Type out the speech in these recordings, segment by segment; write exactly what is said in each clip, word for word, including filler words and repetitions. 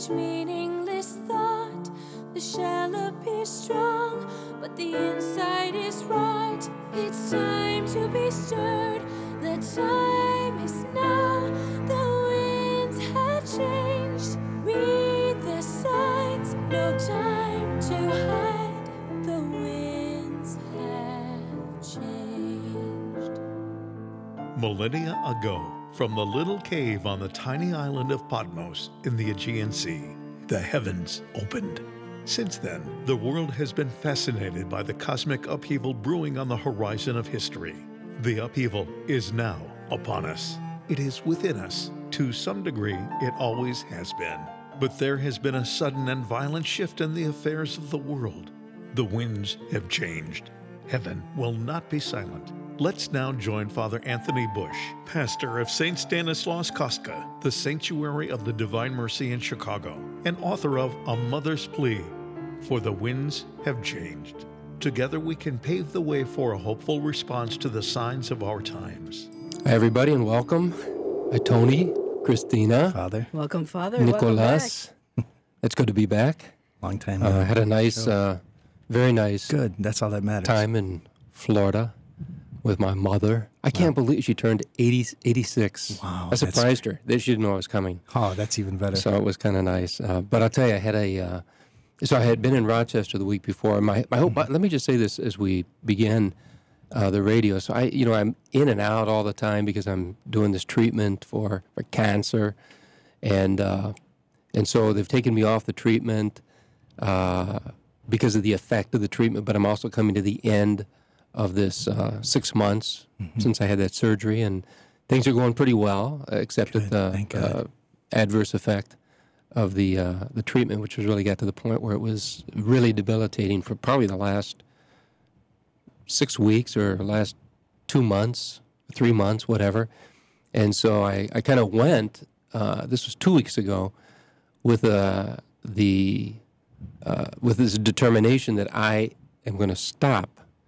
meaningless thought. The shell appears strong, but the inside is rot. It's time to be stirred. The time is now. The winds have changed. Read the signs. No time to hide. The winds have changed. Millennia ago, from the little cave on the tiny island of Patmos in the Aegean Sea, the heavens opened. Since then, the world has been fascinated by the cosmic upheaval brewing on the horizon of history. The upheaval is now upon us. It is within us. To some degree, it always has been. But there has been a sudden and violent shift in the affairs of the world. The winds have changed. Heaven will not be silent. Let's now join Father Anthony Bush, pastor of Saint Stanislaus Kostka, the Sanctuary of the Divine Mercy in Chicago, and author of A Mother's Plea, For the Winds Have Changed. Together we can pave the way for a hopeful response to the signs of our times. Hi, everybody, and welcome. Hi, Tony, Christina, Father. Welcome, Father. Nicolas. It's good to be back. Long time. Uh, had a nice, uh, very nice Good. That's all that matters. time in Florida with my mother. I can't wow. believe she turned eighty, eighty-six. Wow. I surprised her. She didn't know I was coming. Oh, that's even better. So it was kind of nice. Uh, but I'll tell you, I had a, uh, so I had been in Rochester the week before. My, my hope, let me just say this as we begin uh, the radio. So I, you know, I'm in and out all the time because I'm doing this treatment for, for cancer. And, uh, and so they've taken me off the treatment uh, because of the effect of the treatment, but I'm also coming to the end of this uh, six months mm-hmm. since I had that surgery, and things are going pretty well, except Good. with the uh, adverse effect of the uh, the treatment, which was really got to the point where it was really debilitating for probably the last six weeks or last two months, three months, whatever. And so I, I kind of went, uh, this was two weeks ago, with uh, the uh, with this determination that I am going to stop.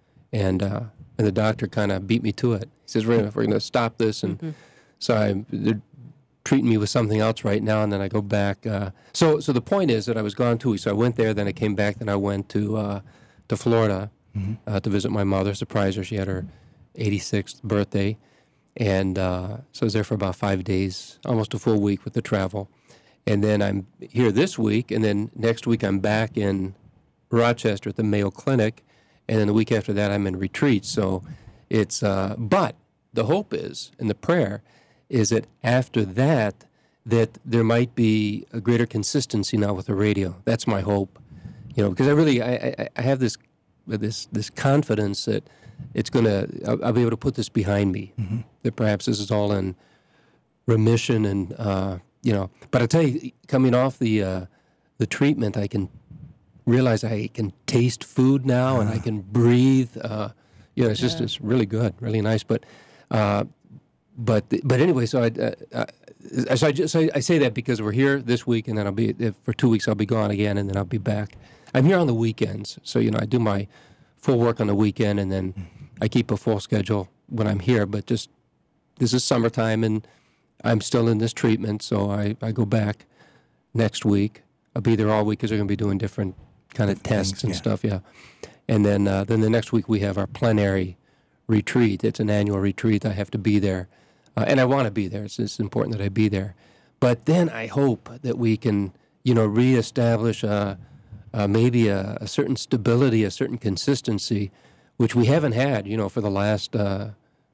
And uh, and the doctor kind of beat me to it. He says, we're going we're to stop this. And mm-hmm. so I, they're treating me with something else right now, and then I go back. Uh, so so the point is that I was gone two weeks. So I went there, then I came back, then I went to uh, to Florida mm-hmm. uh, to visit my mother, surprise her. She had her eighty-sixth birthday. And uh, so I was there for about five days, almost a full week with the travel. And then I'm here this week, and then next week I'm back in Rochester at the Mayo Clinic. And then the week after that, I'm in retreat. So it's, uh, but the hope is, and the prayer is that after that, that there might be a greater consistency now with the radio. That's my hope, you know, because I really, I, I, I have this, this, this confidence that it's going to, I'll, I'll be able to put this behind me. Mm-hmm. That perhaps this is all in remission, and uh, you know. But I tell you, coming off the uh, the treatment, I can realize I can taste food now, uh. and I can breathe. Uh, you know, it's just yeah. it's really good, really nice. But uh, but but anyway, so I uh, uh, so I just so I say that because we're here this week, and then I'll be for two weeks. I'll be gone again, and then I'll be back. I'm here on the weekends, so you know I do my full work on the weekend, and then I keep a full schedule when I'm here. But just this is summertime, and I'm still in this treatment, so I, I go back next week. I'll be there all week because they're going to be doing different kind of tests and yeah. stuff, yeah. And then uh, then the next week we have our plenary retreat. It's an annual retreat. I have to be there, uh, and I want to be there. It's, it's important that I be there. But then I hope that we can, you know, reestablish a, uh, maybe a, a certain stability, a certain consistency, which we haven't had, you know, for the last uh,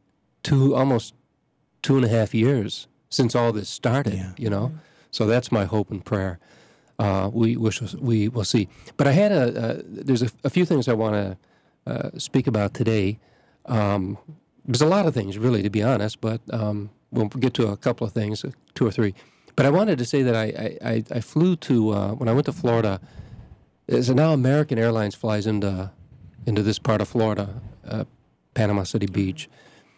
two, almost two and a half years since all this started, yeah. you know. So that's my hope and prayer. Uh, we wish we will see. But I had a, uh, there's a, a few things I want to uh, speak about today. Um, there's a lot of things, really, to be honest, but um, we'll get to a couple of things, two or three. But I wanted to say that I, I, I flew to, uh, when I went to Florida, so now American Airlines flies into into this part of Florida, uh, Panama City Beach.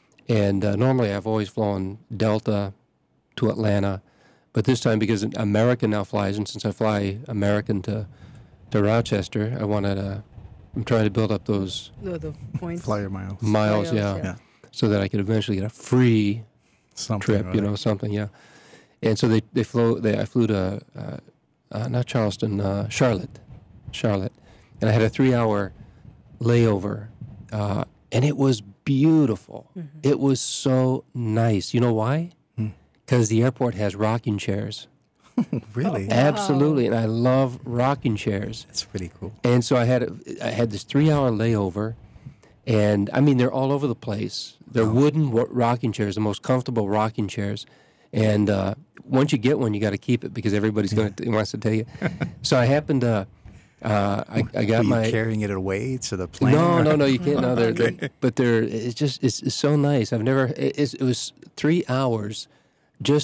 And uh, normally I've always flown Delta to Atlanta, but this time because American now flies, and since I fly American to to Rochester, I wanted to, I'm trying to build up those the, the points. Flyer miles. Miles, Miles yeah, yeah. yeah, so that I could eventually get a free something trip, right. you know, something, yeah. And so they, they flew, they, I flew to uh, uh, not Charleston, uh, Charlotte, Charlotte, and I had a three-hour layover, uh, and it was beautiful. Mm-hmm. It was so nice. You know why? Because the airport has rocking chairs. Really? Oh, wow. Absolutely, and I love rocking chairs. That's pretty cool. And so I had a, I had this three-hour layover, and I mean they're all over the place. They're oh. wooden rocking chairs, the most comfortable rocking chairs. And uh, once you get one, you got to keep it because everybody's going to wants to take it. So I happened to, uh, I, I got Were you my carrying it away to the plane. No, no, no, you can't. No, they're, they're, but they're it's just it's, it's so nice. I've never. It, it's, it was three hours, just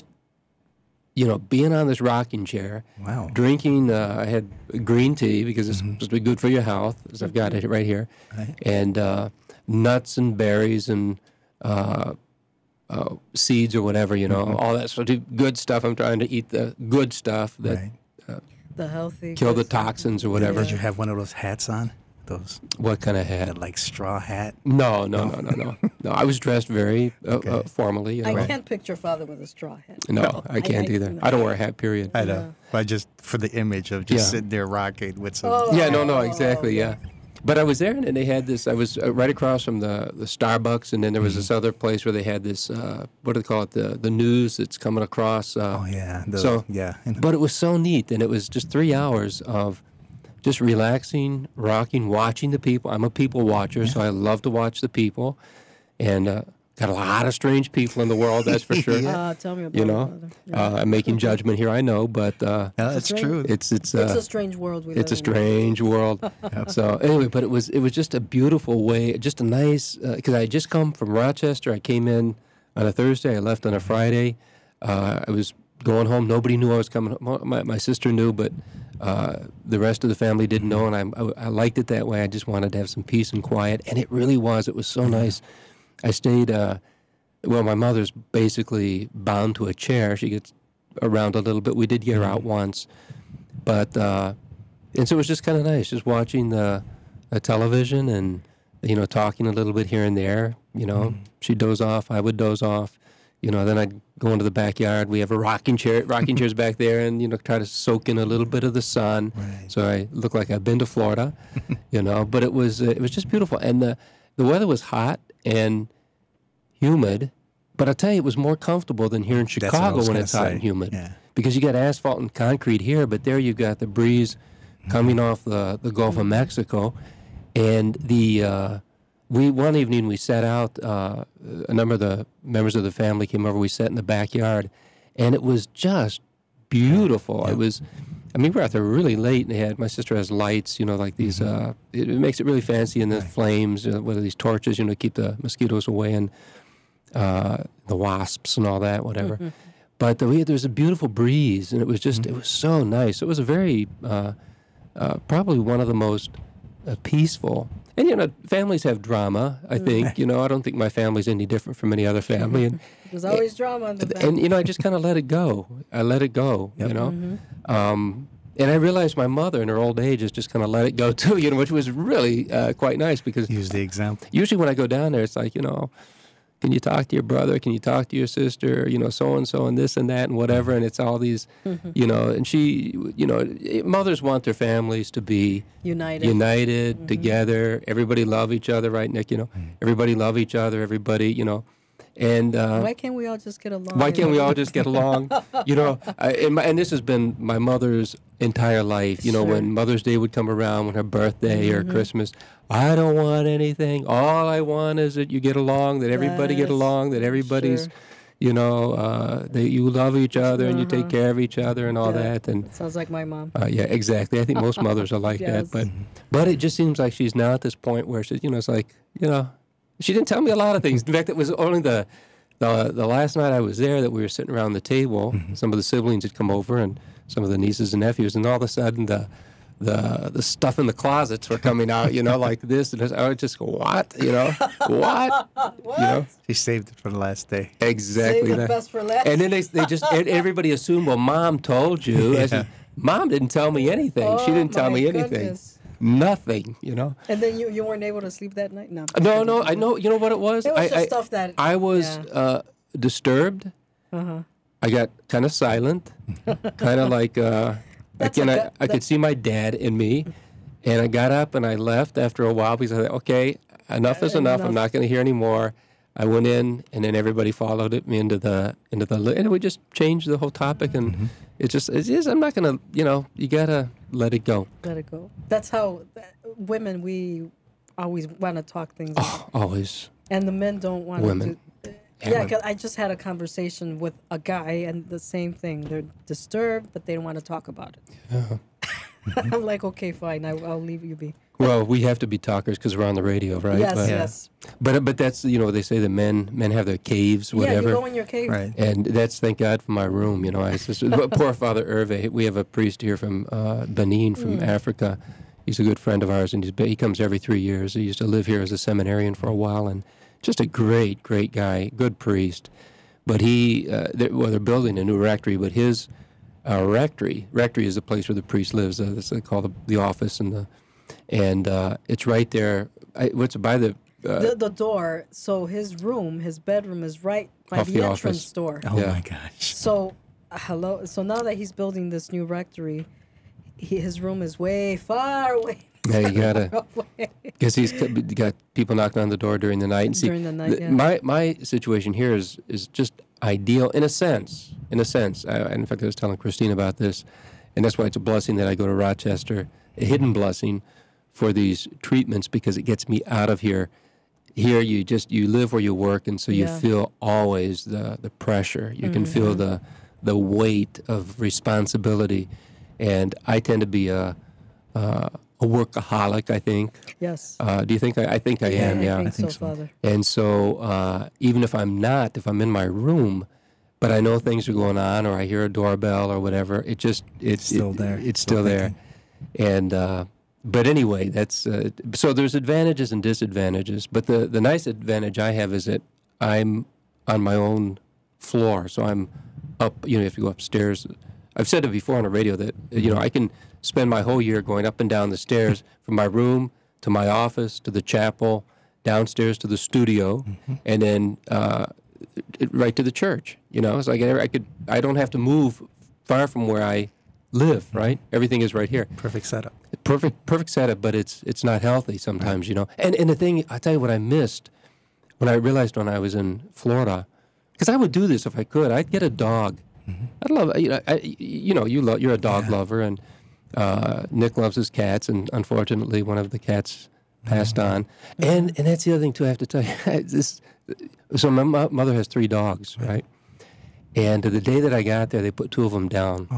you know, being on this rocking chair. Wow. Drinking. Uh, I had green tea because it's mm-hmm. supposed to be good for your health. As I've got it right here, right. and uh, nuts and berries and. Uh, Uh, seeds or whatever, you know, mm-hmm. all that sort of good stuff. I'm trying to eat the good stuff that right. uh, the healthy kill the toxins or whatever. Did you have one of those hats on? Those what kind of hat? That, like straw hat? No, no, no, no, no. No, I was dressed very uh, okay. uh, formally. You know? I right. can't picture father with a straw hat. No, no I can't I, either. I, no. I don't wear a hat. Period. I know. Yeah. I just for the image of just yeah. sitting there rocking with some. Oh, yeah, no, no, exactly. oh, yeah. But I was there, and they had this. I was uh, right across from the, the Starbucks, and then there was mm-hmm. this other place where they had this. Uh, what do they call it? The the news that's coming across. Uh, oh yeah. The, so yeah. But it was so neat, and it was just three hours of just relaxing, rocking, watching the people. I'm a people watcher, yeah. so I love to watch the people, and. Uh, Got a lot of strange people in the world, that's for sure. yeah. uh, tell me about you know, it. Yeah. Uh, I'm making judgment here, I know, but uh, no, that's true. It's it's uh, it's a strange world. We it's live a strange in. world. Yep. So anyway, but it was it was just a beautiful way, just a nice. Because uh, I had just come from Rochester. I came in on a Thursday. I left on a Friday. Uh, I was going home. Nobody knew I was coming home. My, my sister knew, but uh, the rest of the family didn't know, and I, I I liked it that way. I just wanted to have some peace and quiet, and it really was. It was so nice. I stayed. Uh, Well, my mother's basically bound to a chair. She gets around a little bit. We did get her out once, but uh, and so it was just kind of nice, just watching the, the television and you know talking a little bit here and there. You know, mm. she'd doze off, I would doze off. You know, then I'd go into the backyard. We have a rocking chair, rocking chairs back there, and you know try to soak in a little bit of the sun. Right. So I look like I've been to Florida. You know, but it was uh, it was just beautiful, and the the weather was hot and humid, but I'll tell you, it was more comfortable than here in Chicago when it's hot say. and humid. Yeah. Because you got asphalt and concrete here, but there you've got the breeze mm-hmm. coming off the, the Gulf of Mexico. And the uh, we one evening we sat out, uh, a number of the members of the family came over, we sat in the backyard, and it was just beautiful. Yep. It was, I mean, we were out there really late, and they had, my sister has lights, you know, like these, mm-hmm. uh, it, it makes it really fancy, and the right. flames, uh, what are these torches, you know, keep the mosquitoes away, and Uh, the wasps and all that, whatever. Mm-hmm. But the, there's a beautiful breeze, and it was just, mm-hmm. it was so nice. It was a very, uh, uh, probably one of the most uh, peaceful. And, you know, families have drama, I think. Mm-hmm. You know, I don't think my family's any different from any other family. And, There's always and, drama in the family. And, you know, I just kind of let it go. I let it go, yep. you know. Mm-hmm. Um, and I realized my mother in her old age has just kind of let it go, too, you know, which was really uh, quite nice because... Use the example. Usually when I go down there, it's like, you know... Can you talk to your brother? Can you talk to your sister? You know, so-and-so and this and that and whatever. And it's all these, mm-hmm. you know, and she, you know, mothers want their families to be united, united mm-hmm. together. Everybody love each other, right, Nick? You know, mm-hmm. everybody love each other. Everybody, you know. And uh, why can't we all just get along? Why can't we all just get along? You know, I, and, my, and this has been my mother's entire life. You know, sure. when Mother's Day would come around, when her birthday mm-hmm. or Christmas, I don't want anything. All I want is that you get along, that everybody yes. get along, that everybody's, sure. you know, uh, that you love each other uh-huh. and you take care of each other and all yeah. that. And that sounds like my mom. Uh, yeah, exactly. I think most mothers are like yes. that. But but it just seems like she's now at this point where she's, you know, it's like, you know, she didn't tell me a lot of things. In fact, it was only the the, the last night I was there that we were sitting around the table. Mm-hmm. Some of the siblings had come over and some of the nieces and nephews, and all of a sudden the the the stuff in the closets were coming out, you know, like this. And I would just go, what? You know, what? What? You know? She saved it for the last day. Exactly. Save the that. best for last. And then they they just, everybody assumed, well, Mom told you. Yeah. I said, Mom didn't tell me anything. Oh, she didn't tell my me anything. goodness. Nothing, you know. And then you, you weren't able to sleep that night? No. No, no, I know. You know what it was? It was I, just I, stuff that... I was yeah. uh, disturbed. Uh-huh. I got kind of silent, kind of like, uh, That's Again, a I, gut- I could that- see my dad and me, and I got up and I left after a while because I thought, okay, enough is enough. I'm Enough. not going to hear anymore. I went in, and then everybody followed it, me into the into the li- and we just changed the whole topic, and Mm-hmm. it's just it's just I'm not going to you know you gotta let it go. Let it go. That's how that, women we always want to talk things, Oh, always. and the men don't want Women. to. Do, Yeah, yeah, women. 'cause I just had a conversation with a guy, and the same thing. They're disturbed, but they don't want to talk about it. I'm like, okay, fine. I, I'll leave you be. Well, we have to be talkers because we're on the radio, right? Yes, but, yes. but but that's you know they say the men men have their caves, whatever. Yeah, you go in your cave. Right. And that's thank God for my room. You know, I just, poor Father Hervé. We have a priest here from uh, Benin, from Africa. He's a good friend of ours, and he's, he comes every three years. He used to live here as a seminarian for a while, and just a great, great guy, good priest. But he, uh, they're, well, they're building a new rectory, but his uh, rectory, rectory is the place where the priest lives. Uh, that's called the, the office, and the, and uh, it's right there. I, what's by the uh, The, the door. So his room, his bedroom, is right by Off the, the entrance office. door. Oh Yeah. my gosh. So, uh, hello. So now that he's building this new rectory, he, his room is way far away. yeah, you gotta. away. Because he's c- got people knocking on the door during the night. And see, During the night, th- yeah. My my situation here is is just ideal in a sense. In a sense, I, in fact, I was telling Christine about this, and that's why it's a blessing that I go to Rochester, a hidden blessing, for these treatments because it gets me out of here. Here, you just you live where you work, and so you Yeah. feel always the the pressure. You can feel Mm-hmm. the the weight of responsibility, and I tend to be a uh, a workaholic, I think. Yes. Uh, do you think I, I think I am? Yeah. I think, think so, so. Father. And so uh, even if I'm not, if I'm in my room, but I know things are going on, or I hear a doorbell or whatever, it just it's Still it- there. It's Still still there. And uh, but anyway, that's uh, so. There's advantages and disadvantages. But the the nice advantage I have is that I'm on my own floor, so I'm up. You know, you have to go upstairs. I've said it before on the radio that you know I can spend my whole year going up and down the stairs from my room to my office to the chapel, downstairs to the studio, and then uh, it- right to the church. You know, it's like I I could. I don't have to move far from where I live. Right, everything is right here. Perfect setup. Perfect, perfect setup, but it's it's not healthy sometimes. You know, and and the thing I tell you what I missed when I realized when I was in Florida, because I would do this if I could. I'd get a dog. I'd love you know I, you know you love you're a dog lover, and uh, Nick loves his cats, and unfortunately one of the cats passed on. And and that's the other thing too. I have to tell you this. So my mo- mother has three dogs, right? And the day that I got there, they put two of them down.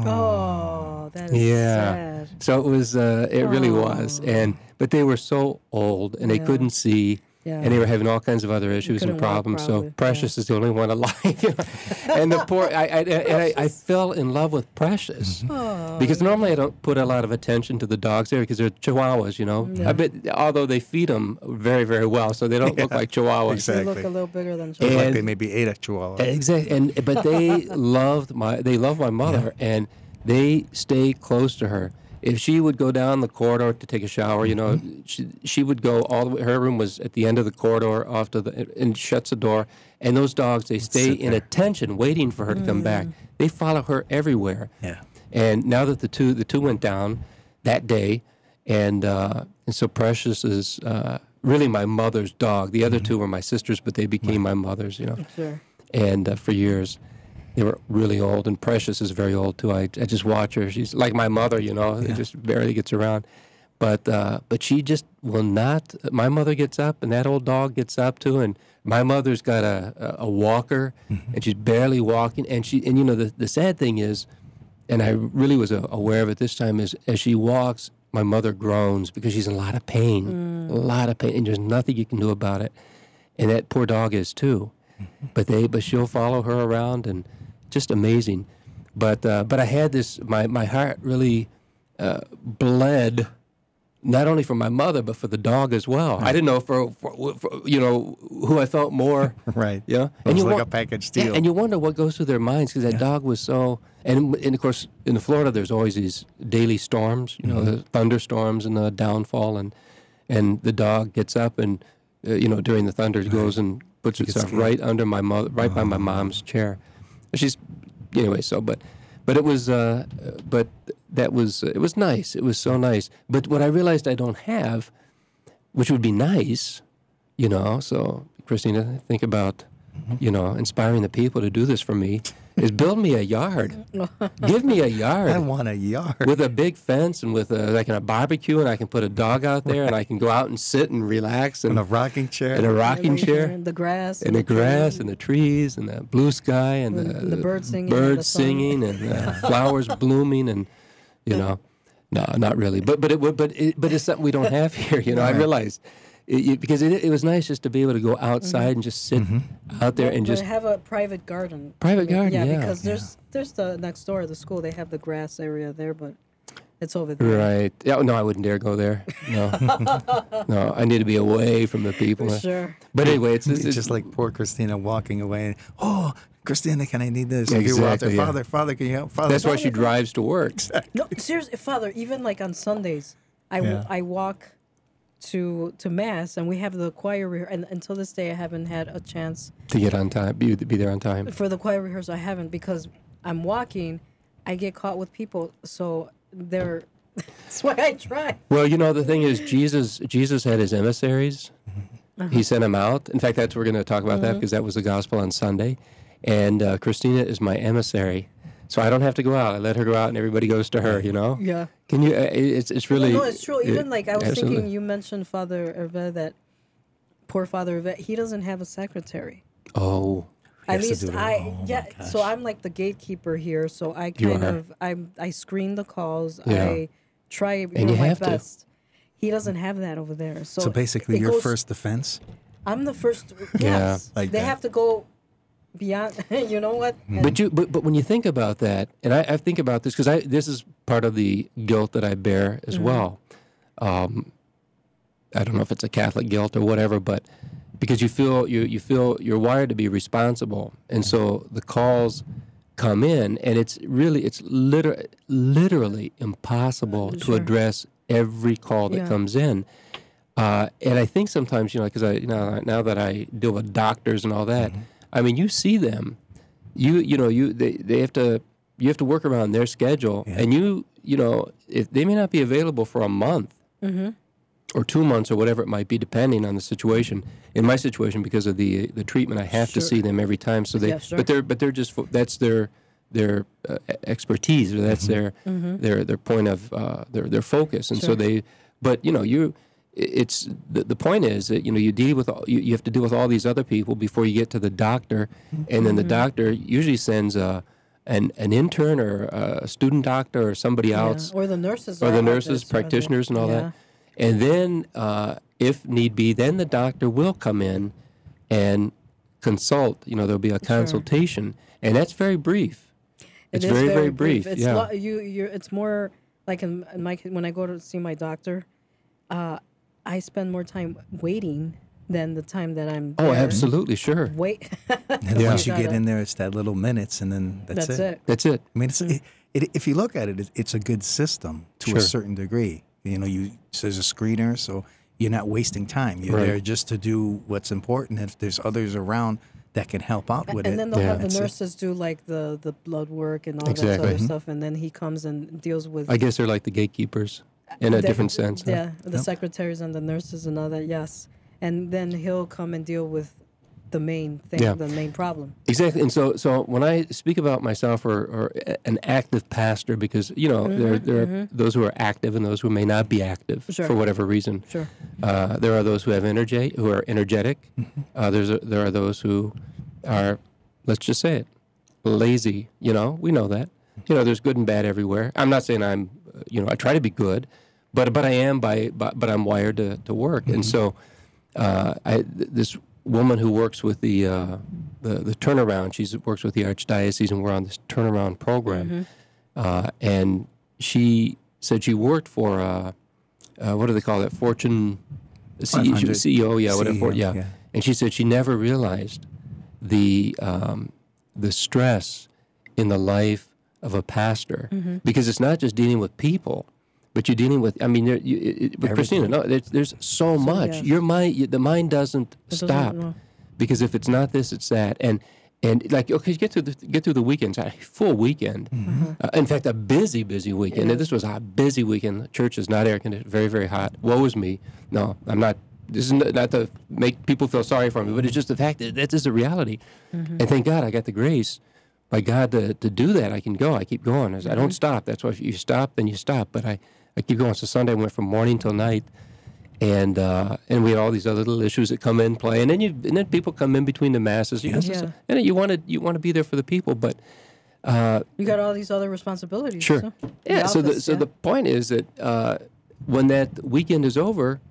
Oh, that is Yeah. sad. So it was, uh, it really was, Oh. and but they were so old, and they Yeah. couldn't see, Yeah. and they were having all kinds of other issues and couldn't walk problems. probably, So Precious is the only one alive, you know. and the poor, I, I, and I, I fell in love with Precious Oh, because normally I don't put a lot of attention to the dogs there because they're Chihuahuas, you know. Yeah. I bet, although they feed them very, very well, so they don't look like Chihuahuas. they Exactly. look a little bigger than Look children. like And- they maybe ate a chihuahua. Exactly, and but they loved my they love my mother, and they stay close to her. If she would go down the corridor to take a shower, you know, she she would go all the way. Her room was at the end of the corridor, off to the and shuts the door. And those dogs, they stay sit in there. attention, waiting for her to come back. They follow her everywhere. Yeah. And now that the two the two went down that day, and uh, and so Precious is uh, really my mother's dog. The other two were my sisters, but they became my mother's. You know Sure. and uh, for years they were really old, and Precious is very old too. I, I just watch her. She's like my mother, you know. It just barely gets around, but uh, but she just will not. My mother gets up, and that old dog gets up too, and my mother's got a a, a walker, and she's barely walking, and she and you know the the sad thing is, and I really was uh, aware of it this time, is as she walks, my mother groans because she's in a lot of pain, a lot of pain, and there's nothing you can do about it, and that poor dog is too. But they, but she'll follow her around, and just amazing. But uh, but I had this. My my heart really uh, bled, not only for my mother but for the dog as well. I didn't know for, for, for you know who I felt more. Right. Yeah. It was you like wa- a package Yeah, deal. and you wonder what goes through their minds because that dog was so. And and of course in Florida there's always these daily storms. You know, Mm-hmm. the thunderstorms and the downfall, and and the dog gets up and uh, you know during the thunder goes and puts gets itself scared. right under my mother, right by my mom's chair. She's anyway. So, but but it was. Uh, but that was it was nice. It was so nice. But what I realized I don't have, which would be nice, you know. So Christina, think about, you know, inspiring the people to do this for me. Is build me a yard. Give me a yard. I want a yard. With a big fence and with a, like a barbecue, and I can put a dog out there, and I can go out and sit and relax. And in a rocking chair. In a rocking chair. And the grass. And the grass and the trees and the blue sky and the, the birds singing. Birds and the singing and uh, flowers blooming and, you know, no, not really. But but it would but it, but it's something we don't have here. You know, I realized. It, it, because it, it was nice just to be able to go outside mm-hmm. and just sit mm-hmm. out there and but just have a private garden. Private garden, yeah. Yeah, because yeah. there's there's the next door of the school. They have the grass area there, but it's over there. Right. Yeah. No, I wouldn't dare go there. No. No, I need to be away from the people. For sure. But anyway, it's, it's, it's just like poor Christina walking away. And, oh, Christina, can I need this? Exactly, you out there, yeah. Father, Father, can you help? Father, That's Father, why she drives to work. No, seriously, Father. Even like on Sundays, I Yeah. I walk to to mass, and we have the choir rehearsal. And until this day, I haven't had a chance To get on time, be, be there on time. for the choir rehearsal. I haven't because I'm walking. I get caught with people, so they're. That's why I try. Well, you know, the thing is, Jesus Jesus had his emissaries. Uh-huh. He sent them out. In fact, that's we're going to talk about that because that was the gospel on Sunday. And uh, Christina is my emissary. So I don't have to go out. I let her go out, and everybody goes to her, you know? Yeah. Can you, uh, it's it's really... No, it's true. Even it- like I was absolutely. thinking, you mentioned Father Hervé, that poor Father Hervé, he doesn't have a secretary. Oh, At has to least do it. I, Oh, my yeah. gosh. So I'm like the gatekeeper here. So I You kind are. of, I I screen the calls. Yeah. I try you And know, you my have to. best. He doesn't have that over there. So, So basically, it your goes- first defense. I'm the first. Yeah, Yes. like they that. have to go beyond. You know what? And- But you, but, but when you think about that, and I, I think about this because I this is part of the guilt that I bear as well. Um, I don't know if it's a Catholic guilt or whatever, but because you feel you you feel you're wired to be responsible, and so the calls come in, and it's really it's liter- literally impossible to Sure. address every call that Yeah. comes in. Uh, and I think sometimes, you know, because I you know now that I deal with doctors and all that, I mean, you see them, you you know you they, they have to you have to work around their schedule, Yeah. and you you know if they may not be available for a month or two months or whatever it might be, depending on the situation. In my situation, because of the the treatment, I have to Sure. see them every time. So they Yeah, sure. but they're but they're just fo- that's their their uh, expertise, or that's their their their point of uh, their their focus, and so Sure. they. But you know you. It's the, the point is that you know you deal with all, you, you have to deal with all these other people before you get to the doctor, and then the doctor usually sends a an an intern or a student doctor or somebody Yeah. else Or the nurses. or are the out nurses, there, so they- practitioners, and all yeah. that. And then, uh, if need be, then the doctor will come in and consult. You know, there'll be a consultation, and that's very brief. It It's is very, very brief. It's yeah. lo- you. You. It's more like in, in my when I go to see my doctor, uh, I spend more time waiting than the time that I'm. oh, there. absolutely, sure. Wait. And Yeah. once you get gotta- in there, it's that little minutes, and then that's, That's it. That's it. I mean, it's, it, it, if you look at it, it, it's a good system to Sure. a certain degree. You know, you so there's a screener, so you're not wasting time. You're Right. there just to do what's important. If there's others around that can help out with And it, then they'll Yeah. have the that's it. nurses do like the, the blood work and all that Exactly. other Mhm. stuff, and then he comes and deals with I guess they're like the gatekeepers in a the- different sense. huh? Yeah, the secretaries and the nurses and all that. Yes, and then he'll come and deal with the main thing, Yeah. the main problem. Exactly, and so so when I speak about myself or, or a- an active pastor, because you know there there are those who are active and those who may not be active Sure. for whatever reason. Sure. Uh, there are those who have energy, who are energetic. Uh, there's a, there are those who are, let's just say it, lazy. You know, we know that. You know, there's good and bad everywhere. I'm not saying I'm, uh, you know, I try to be good, but but I am by, by but I'm wired to, to work, and so uh, I th- this woman who works with the, uh, the the turnaround. She works with the archdiocese, and we're on this turnaround program. Uh, and she said she worked for uh, uh, what do they call that? Fortune C- five hundred. C E O, yeah, whatever. C E O, yeah. yeah. And she said she never realized the um, the stress in the life of a pastor, because it's not just dealing with people, but you're dealing with. I mean, there, you, it, it- with Christina, no, there's, there's so much. yes. Your mind, you, the mind doesn't It doesn't- stop, no. because if it's not this, it's that, and And like, okay, get through the get through the weekends, a full weekend. Mm-hmm. Uh, in fact, a busy, busy weekend. Yeah. And this was a busy weekend. The church is not air conditioned, very, very hot. Woe is me. No, I'm not. This is not, not to make people feel sorry for me, but it's just the fact that that is the reality. Mm-hmm. And thank God I got the grace by God to, to do that. I can go. I keep going. I Mm-hmm. don't stop. That's why if you stop, then you stop. But I, I keep going. So Sunday I went from morning till night. And uh, and we had all these other little issues that come in play, and then you and then people come in between the masses. You know, Yeah. so- and you want to you want to be there for the people, but uh, You got all these other responsibilities. sure, so- yeah. So the office, so yeah. the point is that uh, when that weekend is over,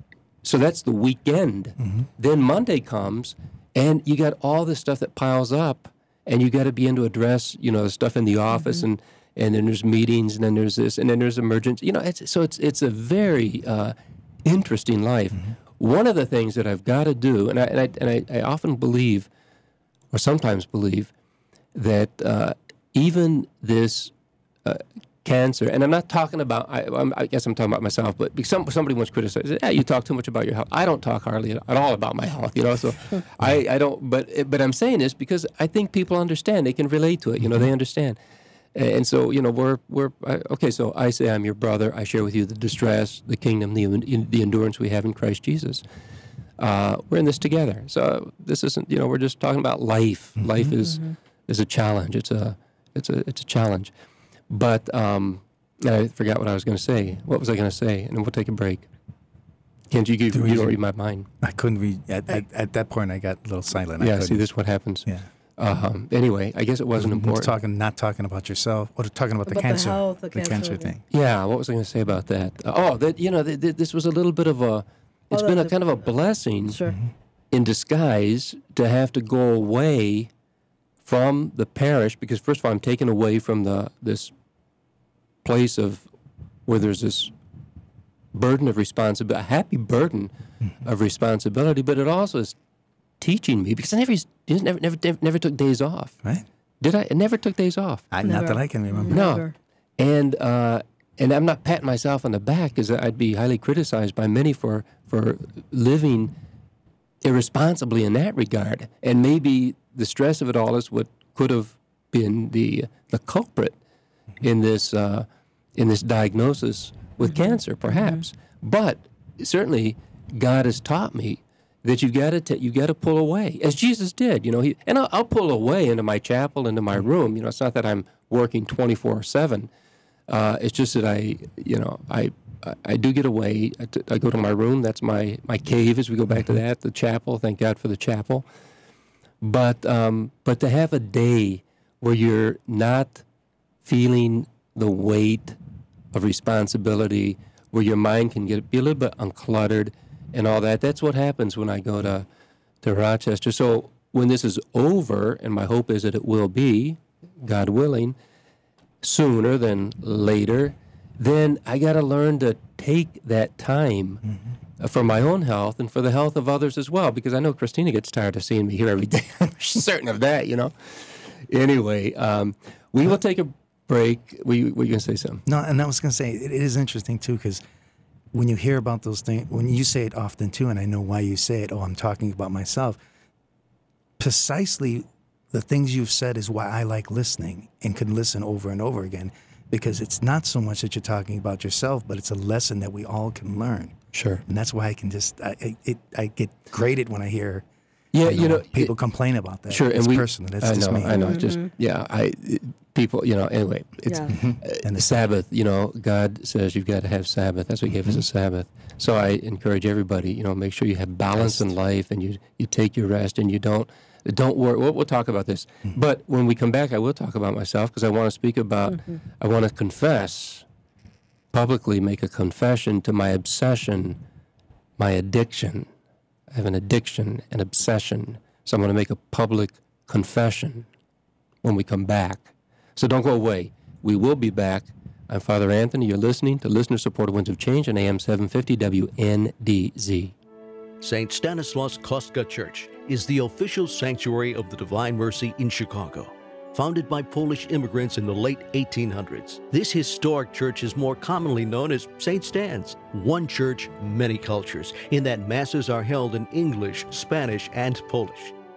so that's the weekend. Then Monday comes, and you got all this stuff that piles up, and you got to be in to address you know the stuff in the office, and and then there's meetings, and then there's this, and then there's emergency. You know, it's so it's it's a very uh, interesting life. One of the things that I've got to do, and I and I, and I, I often believe, or sometimes believe, that uh, even this uh, cancer, and I'm not talking about, I, I'm, I guess I'm talking about myself, but because some, somebody once criticized, yeah, you talk too much about your health. I don't talk hardly at all about my health, you know, so I, I don't, but but I'm saying this because I think people understand, they can relate to it, you know, they understand. And so, you know, we're, we're uh, okay, so I say I'm your brother. I share with you the distress, the kingdom, the, in, the endurance we have in Christ Jesus. Uh, we're in this together. So this isn't, you know, we're just talking about life. Mm-hmm. Life is mm-hmm. is a challenge. It's a it's a it's a challenge. But um, I forgot what I was going to say. What was I going to say? And then we'll take a break. Can't you? You, you don't read my mind. I couldn't read at, at, at that point. I got a little silent. I Yeah. couldn't. See, this is what happens. Yeah. Um, anyway, I guess it wasn't We're important. Talking, not talking about yourself, or talking about, About the the cancer, health, the cancer, cancer yeah. thing. Yeah, what was I going to say about that? Uh, oh, that you know, th- th- this was a little bit of a. It's Oh, been a that's a- kind of a blessing Sure. in disguise to have to go away from the parish because first of all, I'm taken away from the this place of where there's this burden of responsibility, a happy burden of responsibility, but it also is teaching me because I never, used- never, never, never, never took days off. Right? Did I? I never took days off. I, not Never. that I can remember. No. Never. And uh, and I'm not patting myself on the back because I'd be highly criticized by many for for living irresponsibly in that regard. And maybe the stress of it all is what could have been the the culprit in this uh, in this diagnosis with cancer, perhaps. But certainly, God has taught me that you got to t- you got to pull away, as Jesus did. You know, he and I'll, I'll pull away into my chapel, into my room. You know, it's not that I'm working twenty-four seven. Uh, it's just that I, you know, I I, I do get away. I, t- I go to my room. That's my my cave. As we go back to that, the chapel. Thank God for the chapel. But um, but to have a day where you're not feeling the weight of responsibility, where your mind can get be a little bit uncluttered and all that. That's what happens when I go to to Rochester. So when this is over, and my hope is that it will be, God willing, sooner than later, then I got to learn to take that time mm-hmm. for my own health and for the health of others as well, because I know Christina gets tired of seeing me here every day. I'm certain of that, you know. Anyway, um, we will take a break. We were you going to say something? No, and I was going to say, it, it is interesting, too, because when you hear about those things, when you say it often, too, and I know why you say it, oh, I'm talking about myself, precisely the things you've said is why I like listening and can listen over and over again, because it's not so much that you're talking about yourself, but it's a lesson that we all can learn. Sure. And that's why I can just, I, I, it, I get grated when I hear Yeah, you know, you know, people it, complain about that. Sure, it's and we. personal. That's I just know. me. I know. It's just yeah. I it, people. You know. Anyway, it's Yeah. uh, And the the Sabbath. You know, God says you've got to have Sabbath. That's what He gave us a Sabbath. So I encourage everybody. You know, make sure you have balance in life, and you you take your rest, and you don't don't worry. We'll, we'll talk about this. Mm-hmm. But when we come back, I will talk about myself because I want to speak about. Mm-hmm. I want to confess publicly, make a confession to my obsession, my addiction. I have an addiction, an obsession. So I'm going to make a public confession when we come back. So don't go away. We will be back. I'm Father Anthony. You're listening to Listener-Supported Winds of Change on A M seven fifty W N D Z. Saint Stanislaus Kostka Church is the official sanctuary of the Divine Mercy in Chicago. Founded by Polish immigrants in the late eighteen hundreds, this historic church is more commonly known as Saint Stan's. One church, many cultures, in that masses are held in English, Spanish, and Polish.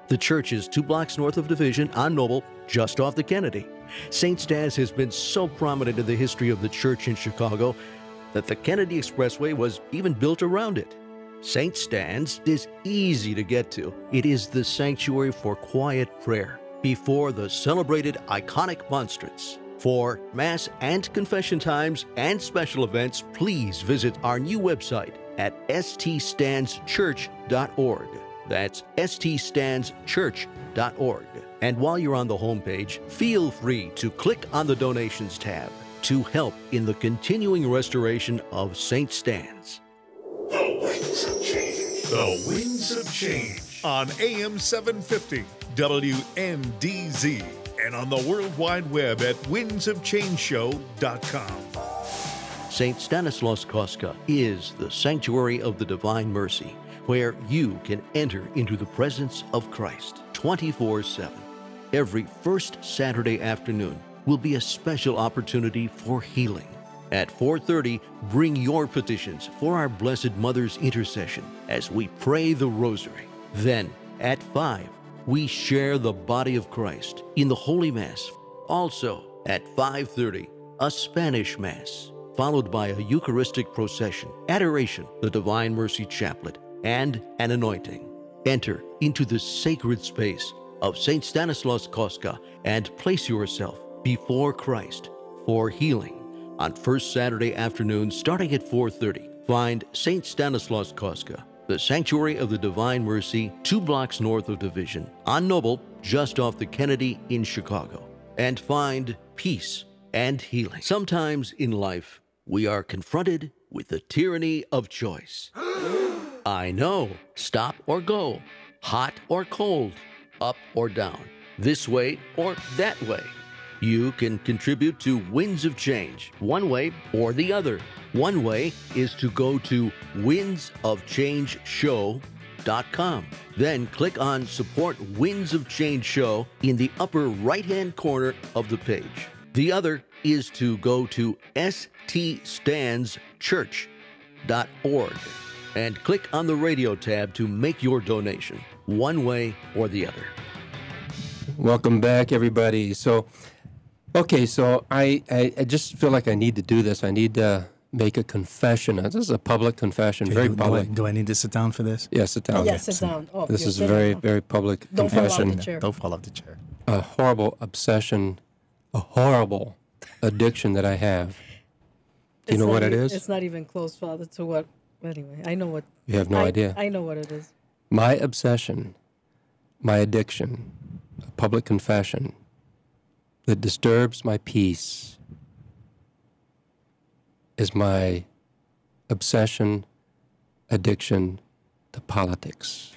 The church is two blocks north of Division on Noble, just off the Kennedy. Saint Stan's has been so prominent in the history of the church in Chicago that the Kennedy Expressway was even built around it. Saint Stan's is easy to get to. It is the sanctuary for quiet prayer before the celebrated iconic monstrance. For Mass and confession times and special events, please visit our new website at s t stands church dot org. That's s t stands church dot org. And while you're on the homepage, feel free to click on the Donations tab to help in the continuing restoration of Saint Stan's. The Winds of Change. The Winds of Change on A M seven fifty W N D Z and on the World Wide Web at winds of change show dot com. Saint Stanislaus Kostka is the sanctuary of the Divine Mercy, where you can enter into the presence of Christ twenty-four seven. Every first Saturday afternoon will be a special opportunity for healing. At four thirty, bring your petitions for our Blessed Mother's intercession as we pray the Rosary. Then, at five, we share the body of Christ in the Holy Mass. Also, at five thirty, a Spanish Mass, followed by a Eucharistic procession, adoration, the Divine Mercy Chaplet, and an anointing. Enter into the sacred space of Saint Stanislaus Kostka and place yourself before Christ for healing. On first Saturday afternoon, starting at four thirty, find Saint Stanislaus Kostka, the Sanctuary of the Divine Mercy, two blocks north of Division, on Noble, just off the Kennedy in Chicago, and find peace and healing. Sometimes in life, we are confronted with the tyranny of choice. I know, stop or go, hot or cold, up or down, this way or that way. You can contribute to Winds of Change, one way or the other. One way is to go to winds of change show dot com. Then click on Support Winds of Change Show in the upper right-hand corner of the page. The other is to go to s t stands church dot org and click on the radio tab to make your donation, one way or the other. Welcome back, everybody. So, okay, so I, I, I just feel like I need to do this. I need to make a confession. This is a public confession, very do, public. Do I, do I need to sit down for this? Yeah, sit down. Oh, yes, sit down. Oh, This you're is a sitting very, down. very public Don't fall out confession. the chair. Don't fall off the chair. A horrible obsession, a horrible addiction that I have. Do you It's know not what it e- is? It's not even close, Father, to what. Anyway, I know what. You have no I, idea. I know what it is. My obsession, my addiction, a public confession that disturbs my peace is my obsession, addiction to politics.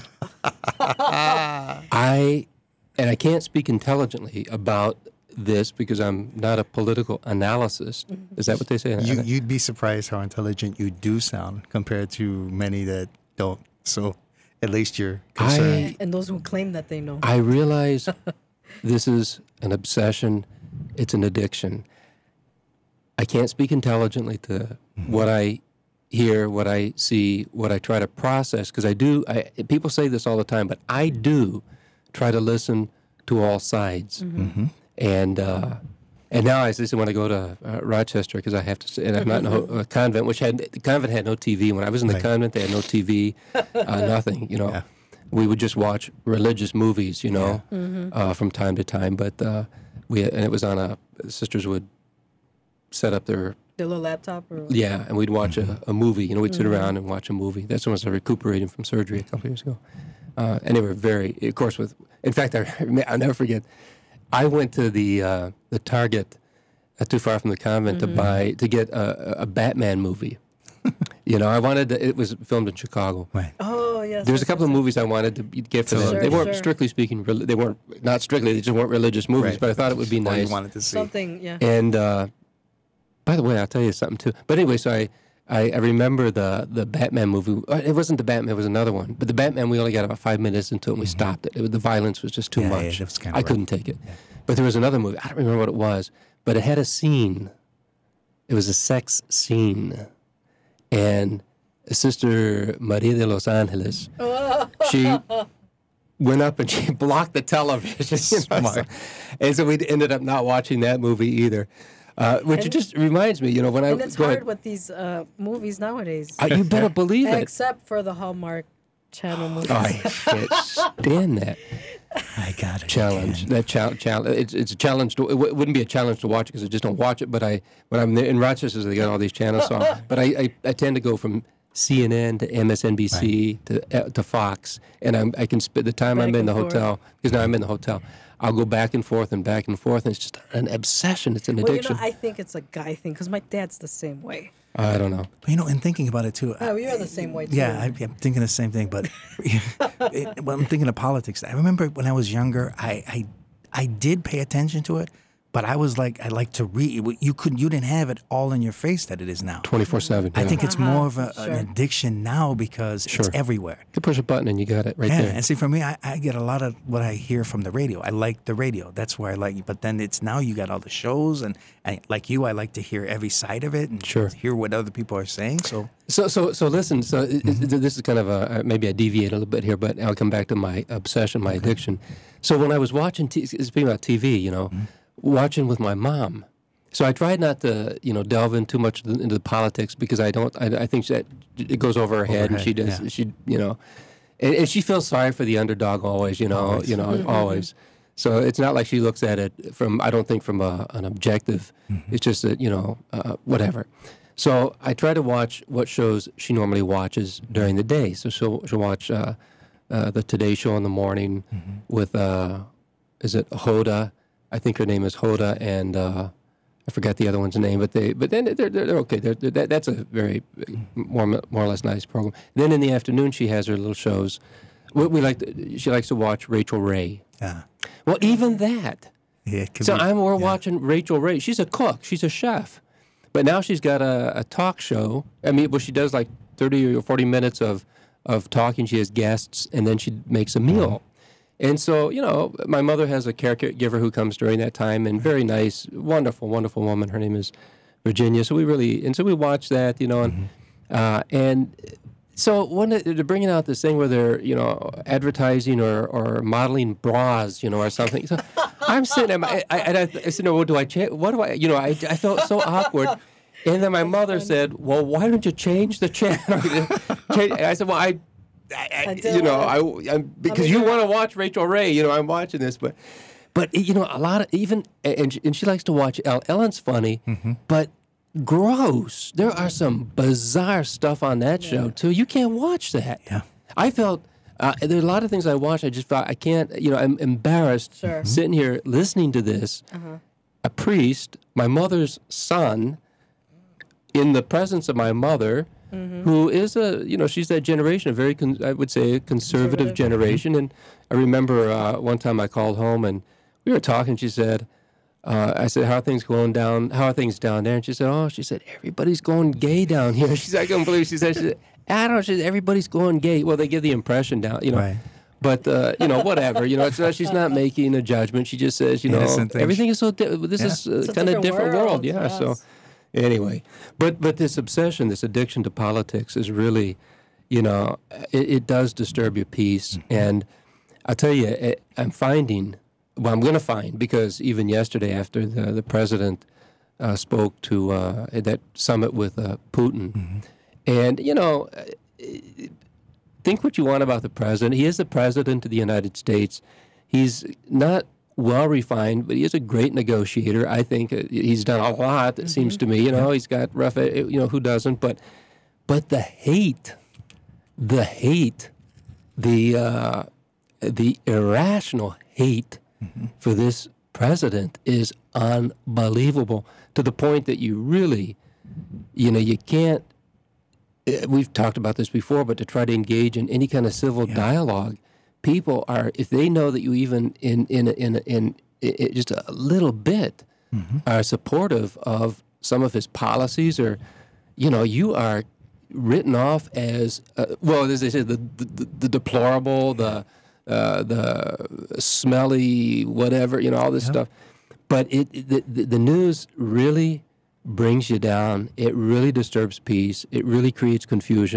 I, and I can't speak intelligently about this because I'm not a political analyst. Is that what they say? You, you'd be surprised how intelligent you do sound compared to many that don't. So at least you're concerned. I, And those who claim that they know. I realize this is an obsession. It's an addiction. I can't speak intelligently to what I hear, what I see, what I try to process, because I do, I, people say this all the time, but I do try to listen to all sides. Mm-hmm. And uh, and now I just want to go to uh, Rochester because I have to, and I'm not in a, ho- a convent, which had, the convent had no T V. When I was in the Right. convent, they had no T V, uh, nothing, you know. Yeah. We would just watch religious movies, you know, uh, from time to time. But uh, we, and it was on a, sisters would set up their, The little laptop or. yeah, and we'd watch a, a movie. You know, we'd sit around and watch a movie. That's when I was recuperating from surgery a couple years ago. Uh, and they were very, of course, with, in fact, I, I'll never forget, I went to the uh, the Target, not too far from the convent, to buy, to get a, a Batman movie. You know, I wanted to, it was filmed in Chicago. Right. Oh, yes. There was a yes, couple yes, of movies I wanted to get for them. Sure, They weren't, sure. strictly speaking, rel- they weren't, not strictly, they just weren't religious movies, Right. but I thought it would be All nice. you wanted to see. Something, yeah. And uh, by the way, I'll tell you something too. But anyway, so I, I, I remember the the Batman movie. uh, It wasn't the Batman; it was another one. But the Batman, we only got about five minutes into it, and we stopped it. it was, the violence was just too Yeah, yeah, much. it was kinda I rough. couldn't take it. But there was another movie. I don't remember what it was, but it had a scene. It was a sex scene, and Sister Maria de los Angeles, she went up and she blocked the television. You know, so, and so we ended up not watching that movie either. Uh, which And- just reminds me, you know, when I And it's go hard ahead. with these uh, movies nowadays. Uh, you better believe it. Except for the Hallmark Channel movies. Oh, I can't stand that I got it. challenge. again. That challenge. It's it's a challenge. To, it w- wouldn't be a challenge to watch because I just don't watch it. But I when I'm there in Rochester, they got all these channels. So, but I, I, I tend to go from C N N to M S N B C to uh, to Fox, and I'm, I can spend the time I'm Back in the and forth. hotel because now I'm in the hotel. I'll go back and forth and back and forth, and it's just an obsession. It's an Well, you addiction. know, I think it's a guy thing because my dad's the same way. I don't know. You know, and thinking about it too. Oh, you're the same way too. Yeah, I, I'm thinking the same thing. But it, when I'm thinking of politics, I remember when I was younger, I, I I did pay attention to it, but I was like, I like to read. You could, you didn't have it all in your face that it is now. twenty-four seven. I think it's Uh-huh, more of a, sure. an addiction now because Sure. it's everywhere. You push a button and you got it right Yeah, there. and see, for me, I, I get a lot of what I hear from the radio. I like the radio. That's where I like it. But then it's now you got all the shows, and, and like you, I like to hear every side of it and Sure. hear what other people are saying. So So, so, so listen. So, it, it, this is kind of a uh, maybe I deviate a little bit here, but I'll come back to my obsession, my addiction. So, when I was watching, t- speaking about T V, you know, watching with my mom. So I tried not to, you know, delve in too much into the politics because I don't. I, I think that it goes over her head, and her she head, does. yeah. She, you know, and, and she feels sorry for the underdog always. You know, Always. you know, always. So it's not like she looks at it from. I don't think from a, an objective. It's just that you know, uh, whatever. So I try to watch what shows she normally watches during the day. So she'll she'll watch uh, uh, the Today Show in the morning with uh, is it Hoda? I think her name is Hoda, and uh, I forgot the other one's name. But they but then they're they're, they're okay. They're, they're, that, that's a very more more or less nice program. Then in the afternoon she has her little shows. We, we like to, she likes to watch Rachel Ray. yeah, Well, even that. yeah it could So be, I'm we're yeah. watching Rachel Ray. She's a cook. She's a chef, but now she's got a, a talk show. I mean, well, she does like thirty or forty minutes of of talking. She has guests, and then she makes a meal. And so, you know, my mother has a caregiver who comes during that time, and very nice, wonderful, wonderful woman. Her name is Virginia. So we really, and so we watch that, you know, and uh, and so when they- they're bringing out this thing where they're, you know, advertising or, or modeling bras, you know, or something. So I'm sitting there, I, I, and I, I said, no, what do I change? What do I, you know, I, I felt so awkward. And then my mother said, well, why don't you change the channel? Change- I said, well, I, I, I I did you know, want I, I'm, because you want to watch Rachel Ray, you know, I'm watching this, but, but you know, a lot of even, and she, and she likes to watch Elle. Ellen's funny, but gross. There are some bizarre stuff on that show too. You can't watch that. Yeah. I felt uh, there are a lot of things I watched. I just felt I can't. You know, I'm embarrassed Sure. sitting here listening to this. A priest, my mother's son, in the presence of my mother, who is a, you know, she's that generation, a very, con- I would say, a conservative, Conservative. generation. And I remember uh, one time I called home and we were talking. She said, uh, I said, how are things going down? How are things down there? And she said, oh, she said, everybody's going gay down here. She said, I couldn't believe it. She said, she said, I don't know, she said, everybody's going gay. Well, they give the impression down, you know. Right. But, uh, you know, whatever. You know, it's not, she's not making a judgment. She just says, you know, Innocent things. everything is so, di- this Yeah. is uh, It's a kind of different different world. world, Yeah, so yes. anyway. But but this obsession, this addiction to politics is really, you know, it, it does disturb your peace. And I'll tell you, it, I'm finding, well, I'm going to find, because even yesterday after the, the president uh, spoke to uh, at that summit with uh, Putin, and, you know, think what you want about the president. He is the president of the United States. He's not well refined, but he is a great negotiator. I think uh, he's done a lot. It seems to me. You know, he's got rough. uh, You know, who doesn't? But, but the hate, the hate, the uh, the irrational hate for this president is unbelievable. To the point that you really, you know, you can't. uh, We've talked about this before, but to try to engage in any kind of civil dialogue, people are, if they know that you even in in in in, in, in just a little bit are supportive of some of his policies, or, you know, you are written off as uh, well, as they say, the the, the deplorable, the uh, the smelly, whatever, you know, all this stuff. But it, it the, the the news really brings you down. It really disturbs peace. It really creates confusion.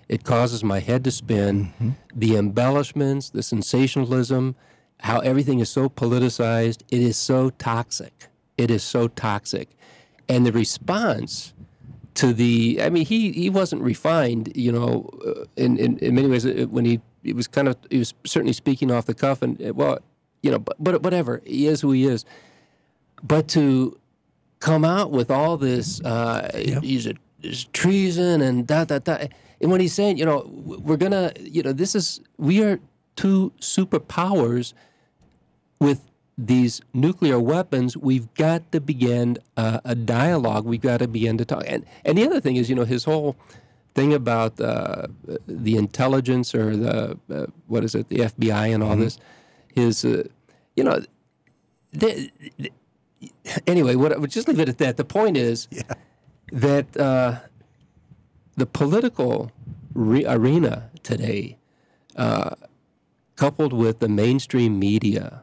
It causes my head to spin. Mm-hmm. The embellishments, the sensationalism, how everything is so politicized, it is so toxic. It is so toxic. And the response to the, I mean, he, he wasn't refined, you know, uh, in, in, in many ways. uh, When he, he was kind of, he was certainly speaking off the cuff, and, uh, well, you know, but, but whatever, he is who he is. But to come out with all this, uh, Yep. he's a, is treason and da, da, da. And when he's saying, you know, we're going to, you know, this is, we are two superpowers with these nuclear weapons. We've got to begin uh, a dialogue. We've got to begin to talk. And, and the other thing is, you know, his whole thing about uh, the intelligence or the, uh, what is it, the F B I and all this, his, uh, you know, the, the, anyway, what, we'll just leave it at that. The point is Yeah. that uh, the political re- arena today, uh, coupled with the mainstream media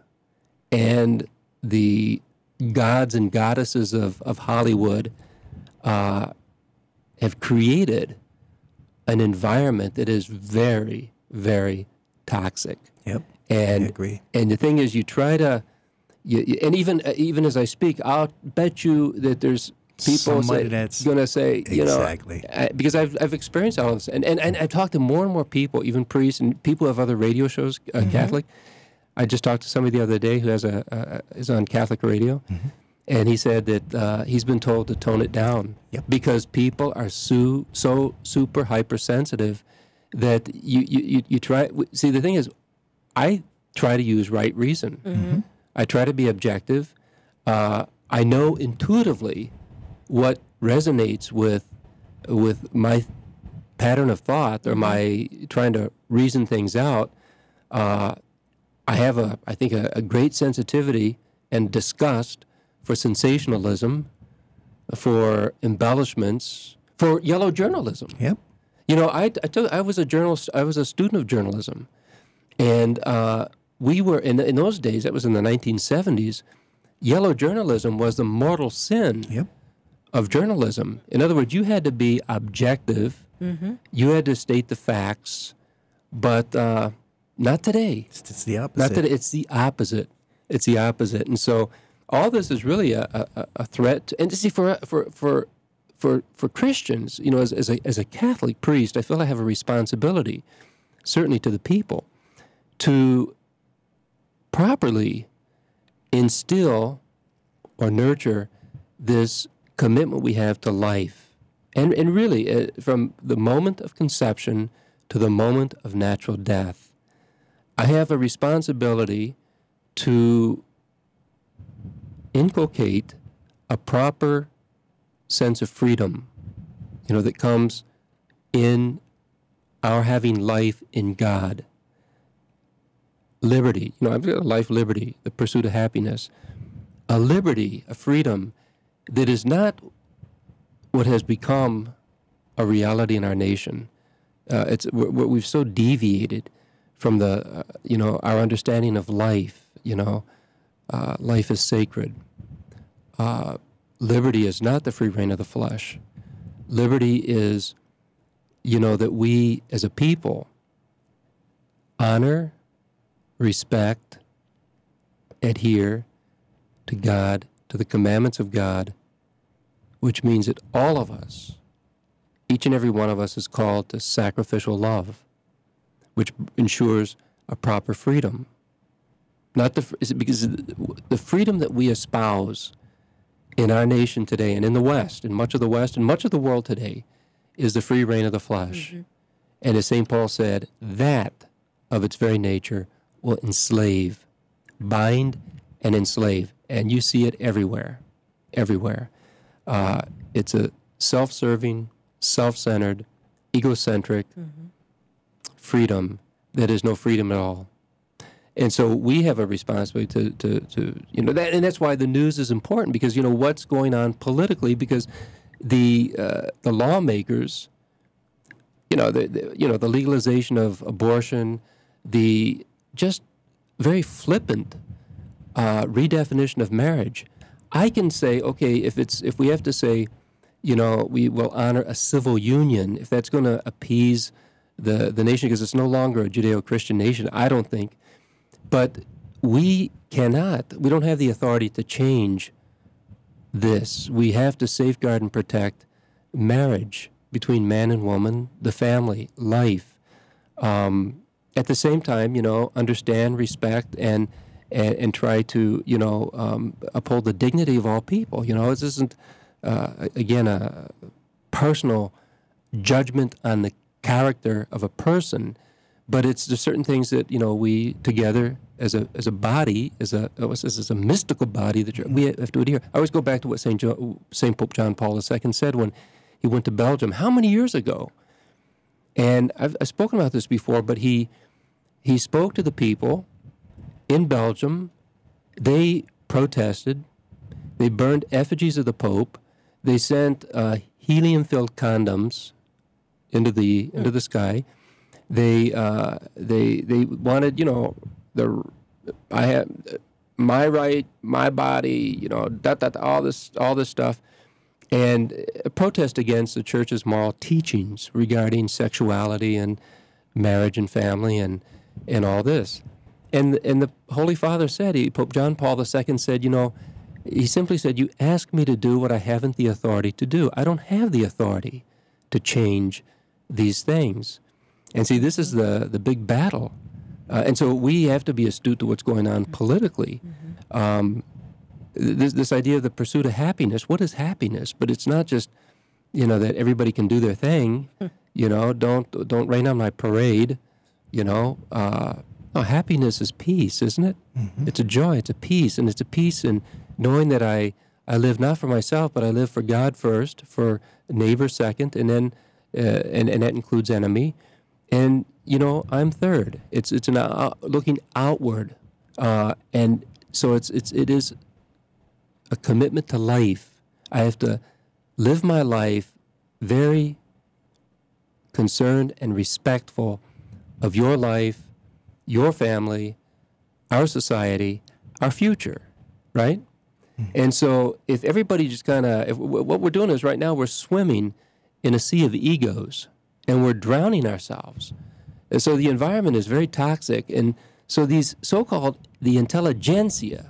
and the gods and goddesses of, of Hollywood, uh, have created an environment that is very, very toxic. Yep. And I agree. And the thing is, you try to, you, you- and even uh, even as I speak, I'll bet you that there's people Somebody that's- going to say, you Exactly. know, I, because I've I've experienced all of this, and, and and I've talked to more and more people, even priests and people who have other radio shows, uh, Catholic. I just talked to somebody the other day who has a uh, is on Catholic radio, and he said that uh, he's been told to tone it down Yep. because people are so so super hypersensitive that you you you, you try. See, the thing is, I try to use right reason. I try to be objective. Uh, I know intuitively what resonates with with my pattern of thought or my trying to reason things out. Uh, I have a, I think, a, a great sensitivity and disgust for sensationalism, for embellishments, for yellow journalism. Yep. You know, I, I, took, I was a journalist. I was a student of journalism, and uh, we were in in those days. That was in the nineteen seventies. Yellow journalism was the mortal sin Yep. of journalism. In other words, you had to be objective. You had to state the facts, but uh, not today. It's, it's the opposite. Not that it's the opposite. It's the opposite, and so all this is really a, a, a threat. And to see for for for for for Christians, you know, as as a as a Catholic priest, I feel I have a responsibility, certainly to the people, to properly instill or nurture this commitment we have to life, and and really uh, from the moment of conception to the moment of natural death. I have a responsibility to inculcate a proper sense of freedom, you know, that comes in our having life in God. Liberty, you know, I've got a life, liberty, the pursuit of happiness. A liberty, a freedom that is not what has become a reality in our nation. Uh, it's we're, we're- we've so deviated from the, uh, you know, our understanding of life. You know, uh, life is sacred. Uh, liberty is not the free reign of the flesh. Liberty is, you know, that we as a people honor, respect, adhere to God, to the commandments of God, which means that all of us, each and every one of us, is called to sacrificial love, which ensures a proper freedom. Not the is it because the freedom that we espouse in our nation today and in the West, in much of the West and much of the world today, is the free reign of the flesh. And as Saint Paul said, that of its very nature will enslave, bind and enslave. And you see it everywhere, everywhere. Uh, it's a self-serving, self-centered, egocentric freedom that is no freedom at all. And so we have a responsibility to, to, to you know, that, and that's why the news is important, because, you know, what's going on politically, because the uh, the lawmakers, you know, the, the you know the legalization of abortion, the just very flippant uh, redefinition of marriage. I can say, okay, if it's if we have to say, you know, we will honor a civil union, if that's going to appease the, the nation, because it's no longer a Judeo-Christian nation, I don't think. But we cannot, we don't have the authority to change this. We have to safeguard and protect marriage between man and woman, the family, life. Um, at the same time, you know, understand, respect, and and, and try to, you know, um, uphold the dignity of all people. You know, this isn't, uh, again, a personal judgment on the character of a person, but it's just certain things that, you know, we together as a as a body, as a as a mystical body, that we have to adhere. I always go back to what Saint Jo- Saint Pope John Paul the Second said when he went to Belgium. How many years ago? And I've, I've spoken about this before, but he he spoke to the people in Belgium. They protested. They burned effigies of the Pope. They sent uh, helium-filled condoms into the into the sky. They uh, they they wanted, you know, the I have my right, my body, you know, that that all this all this stuff, and a protest against the church's moral teachings regarding sexuality and marriage and family and and all this. And and the Holy Father said, he, Pope John Paul the Second said, you know, he simply said, you ask me to do what I haven't the authority to do. I don't have the authority to change these things. And see, this is the, the big battle. Uh, and so we have to be astute to what's going on politically. Mm-hmm. Um, this, this idea of the pursuit of happiness, what is happiness? But it's not just, you know, that everybody can do their thing. You know, don't don't rain on my parade. You know, uh, no, happiness is peace, isn't it? Mm-hmm. It's a joy, it's a peace, and it's a peace in knowing that I, I live not for myself, but I live for God first, for neighbor second, and then uh, and and that includes enemy. And, you know, I'm third. It's it's an uh, looking outward, uh, and so it's it's it is a commitment to life. I have to live my life very concerned and respectful of your life, your family, our society, our future, right? Mm-hmm. And so if everybody just kind of, what we're doing is right now we're swimming in a sea of egos, and we're drowning ourselves. And so the environment is very toxic. And so these so-called, the intelligentsia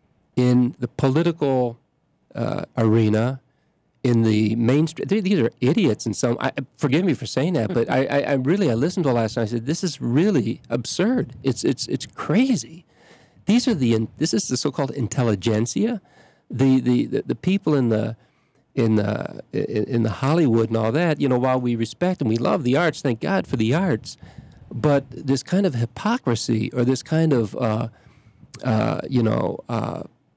in the political uh, arena, in the mainstream, these are idiots in some, I, forgive me for saying that, but I, I, I really, I listened to it last night, I said, this is really absurd. It's it's it's crazy. These are the, this is the so-called intelligentsia, the, the, the, the people in the, in the in the Hollywood and all that, you know, while we respect and we love the arts, thank God for the arts, but this kind of hypocrisy or this kind of, uh, uh, you know, uh,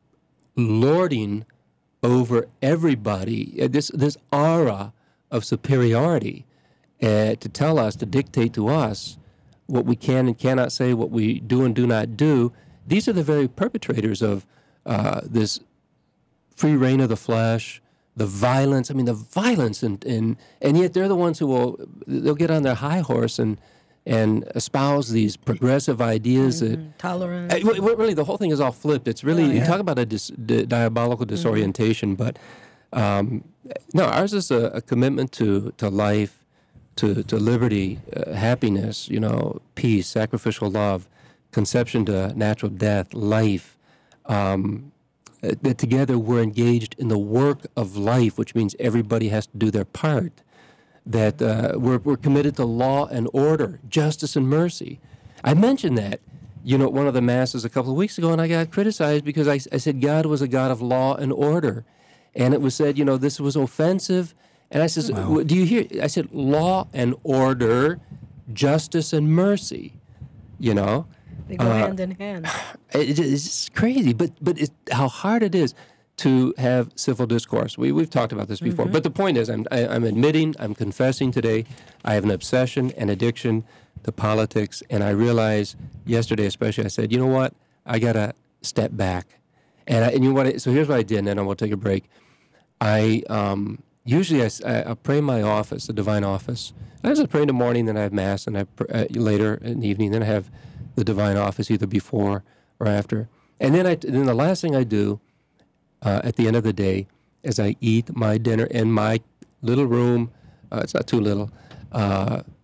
lording over everybody, uh, this this aura of superiority uh, to tell us, to dictate to us what we can and cannot say, what we do and do not do. These are the very perpetrators of uh, this free reign of the flesh, the violence, I mean, the violence, and, and and yet they're the ones who will, they'll get on their high horse and and espouse these progressive ideas. Mm-hmm. That, Tolerance. Uh, really, the whole thing is all flipped. It's really, Yeah. you Yeah. talk about a dis, di, diabolical disorientation, mm-hmm. but um, no, ours is a, a commitment to, to life, to, to liberty, uh, happiness, you know, peace, sacrificial love, conception to natural death, life, um, that together we're engaged in the work of life, which means everybody has to do their part, that uh, we're, we're committed to law and order, justice and mercy. I mentioned that, you know, at one of the masses a couple of weeks ago, and I got criticized because I, I said God was a God of law and order. And it was said, you know, this was offensive. And I said, Wow. do you hear? I said, law and order, justice and mercy, you know. They go uh, hand in hand. It, it's just crazy, but but it, how hard it is to have civil discourse. We we've talked about this before, mm-hmm. but the point is, I'm I, I'm admitting, I'm confessing today, I have an obsession and addiction to politics, and I realized yesterday, especially, I said, you know what, I gotta step back, and I, and you know what? I, so here's what I did, and then I will take a break. I um, usually I, I, I pray in my office, the divine office. I just pray in the morning, then I have mass, and I pr- uh, later in the evening, then I have the divine office either before or after. And then I, then the last thing I do uh, at the end of the day is I eat my dinner in my little room. Uh, it's not too little. Uh,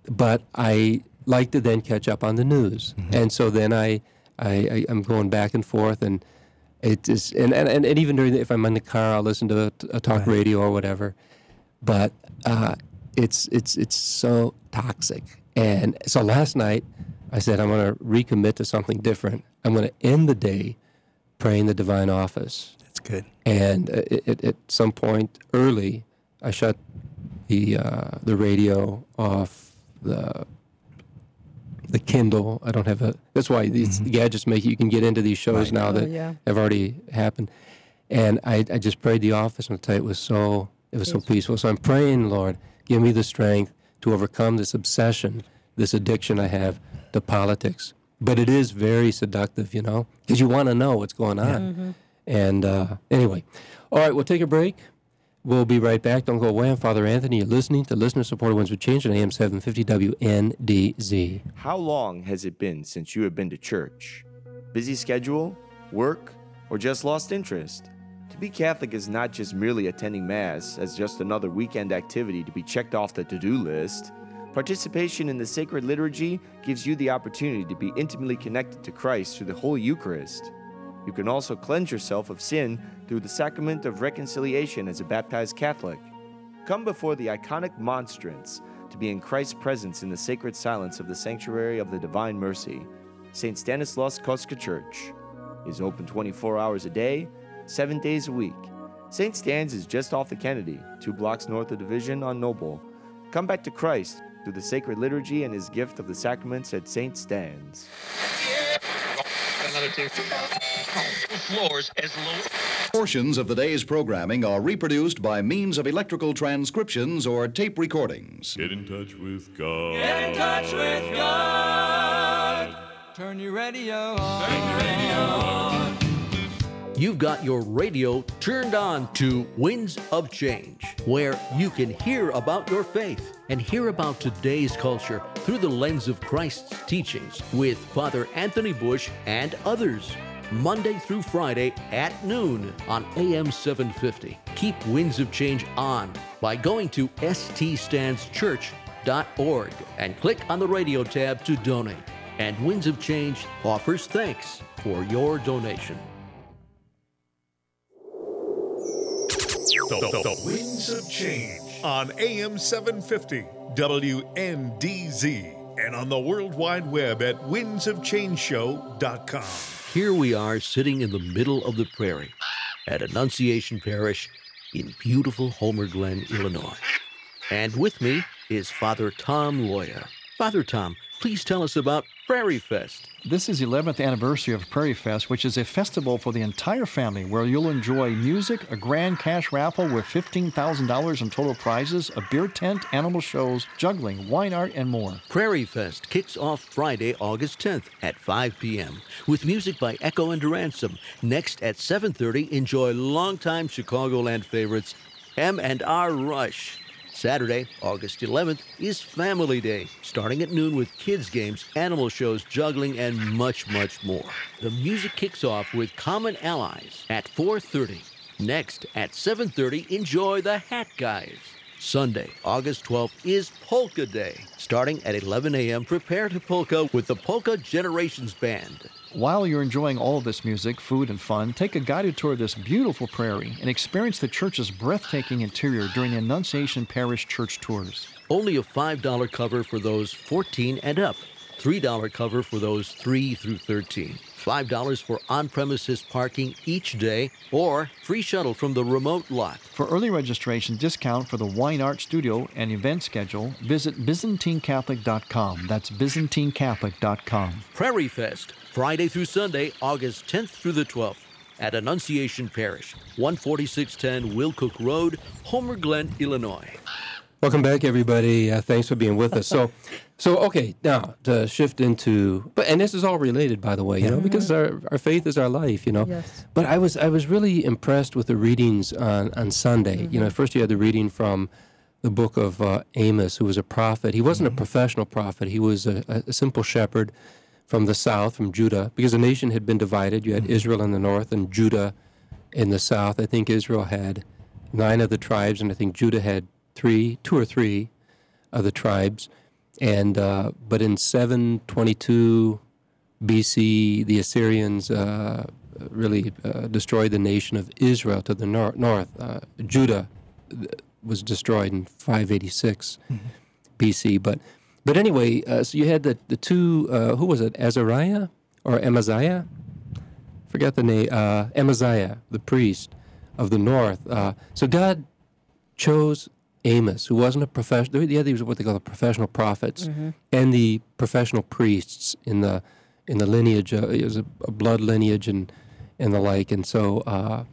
but I like to then catch up on the news. Mm-hmm. And so then I, I, I, I'm going back and forth, and it is, and, and, and even during the, if I'm in the car, I'll listen to a, a talk right. radio or whatever. But uh, it's it's it's so toxic. And so last night, I said, I'm going to recommit to something different. I'm going to end the day praying the divine office. That's good. And it, it, at some point early, I shut the uh, the radio off, the the Kindle. I don't have a. That's why these mm-hmm. gadgets make you can get into these shows right. now oh, that yeah. have already happened. And I, I just prayed the office, and I'll tell you, it was so it was so peaceful. So I'm praying, Lord, give me the strength to overcome this obsession, this addiction I have to politics. But it is very seductive, you know, because you want to know what's going on. Yeah. Mm-hmm. And uh, anyway, all right, we'll take a break. We'll be right back. Don't go away. I'm Father Anthony. You're listening to Listener-Supported Winds with Change on A M seven fifty W N D Z. How long has it been since you have been to church? Busy schedule, work, or just lost interest? To be Catholic is not just merely attending Mass as just another weekend activity to be checked off the to-do list. Participation in the sacred liturgy gives you the opportunity to be intimately connected to Christ through the Holy Eucharist. You can also cleanse yourself of sin through the sacrament of reconciliation as a baptized Catholic. Come before the iconic monstrance to be in Christ's presence in the sacred silence of the sanctuary of the Divine Mercy. Saint Stanislaus Kostka Church is open twenty-four hours a day, seven days a week. Saint Stan's is just off the Kennedy, two blocks north of Division on Noble. Come back to Christ through the sacred liturgy and his gift of the sacraments at Saint Stan's. Portions of the day's programming are reproduced by means of electrical transcriptions or tape recordings. Get in touch with God. Get in touch with God. Turn your radio on. Turn your radio on. You've got your radio turned on to Winds of Change, where you can hear about your faith and hear about today's culture through the lens of Christ's teachings with Father Anthony Bush and others. Monday through Friday at noon on A M seven fifty. Keep Winds of Change on by going to s t stands church dot org and click on the radio tab to donate. And Winds of Change offers thanks for your donation. The, the, the Winds of Change on A M seven fifty W N D Z and on the World Wide Web at winds of change show dot com. Here we are sitting in the middle of the prairie at Annunciation Parish in beautiful Homer Glen, Illinois. And with me is Father Tom Loya. Father Tom, please tell us about Prairie Fest. This is the eleventh anniversary of Prairie Fest, which is a festival for the entire family where you'll enjoy music, a grand cash raffle with fifteen thousand dollars in total prizes, a beer tent, animal shows, juggling, wine art, and more. Prairie Fest kicks off Friday, August tenth at five p.m. with music by Echo and Ransom. Next at seven thirty, enjoy longtime Chicagoland favorites M and R Rush. Saturday, August eleventh, is Family Day, starting at noon with kids' games, animal shows, juggling, and much, much more. The music kicks off with Common Allies at four thirty. Next, at seven thirty, enjoy the Hat Guys. Sunday, August twelfth, is Polka Day. Starting at eleven a.m., prepare to polka with the Polka Generations Band. While you're enjoying all of this music, food, and fun, take a guided tour of this beautiful prairie and experience the church's breathtaking interior during the Annunciation Parish Church tours. Only a five dollars cover for those fourteen and up, three dollars cover for those three through thirteen, five dollars for on-premises parking each day, or free shuttle from the remote lot. For early registration discount for the Wine Art Studio and event schedule, visit byzantine catholic dot com. That's byzantine catholic dot com. Prairie Fest, Friday through Sunday, August tenth through the twelfth, at Annunciation Parish, one forty-six ten Wilcook Road, Homer Glen, Illinois. Welcome back, everybody. Uh, thanks for being with us. So, so okay, now to shift into, but and this is all related, by the way, you know, because our, our faith is our life, you know. Yes. But I was I was really impressed with the readings on on Sunday. Mm-hmm. You know, first you had the reading from the book of uh, Amos, who was a prophet. He wasn't mm-hmm. a professional prophet. He was a, a simple shepherd from the south, from Judah, because the nation had been divided. You had mm-hmm. Israel in the north and Judah in the south. I think Israel had nine of the tribes, and I think Judah had three, two or three of the tribes. And uh, but in seven twenty-two B C, the Assyrians uh, really uh, destroyed the nation of Israel to the nor- north. Uh, Judah was destroyed in five eighty-six mm-hmm. B C. But but anyway, uh, so you had the the two. Uh, who was it? Azariah or Amaziah? Forget the name. Uh, Amaziah, the priest of the north. Uh, so God chose Amos, who wasn't a professional. The other was what they call the professional prophets, mm-hmm. and the professional priests in the in the lineage. Uh, it was a, a blood lineage and and the like, and so uh,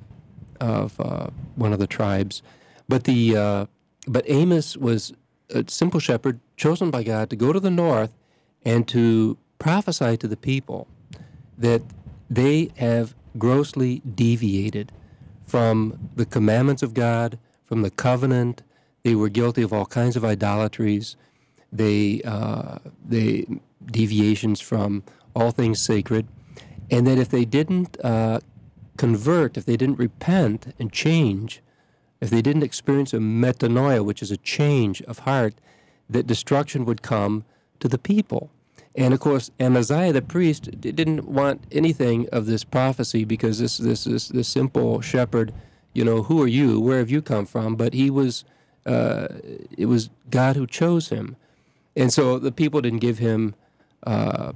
of uh, one of the tribes. But the uh, but Amos was a simple shepherd chosen by God to go to the north and to prophesy to the people that they have grossly deviated from the commandments of God, from the covenant. They were guilty of all kinds of idolatries. They, uh, they deviations from all things sacred, and that if they didn't uh, convert, if they didn't repent and change, if they didn't experience a metanoia, which is a change of heart, that destruction would come to the people. And of course, Amaziah the priest didn't want anything of this prophecy, because this this this, this simple shepherd, you know, who are you? Where have you come from? But he was. Uh, it was God who chose him. And so the people didn't give him uh,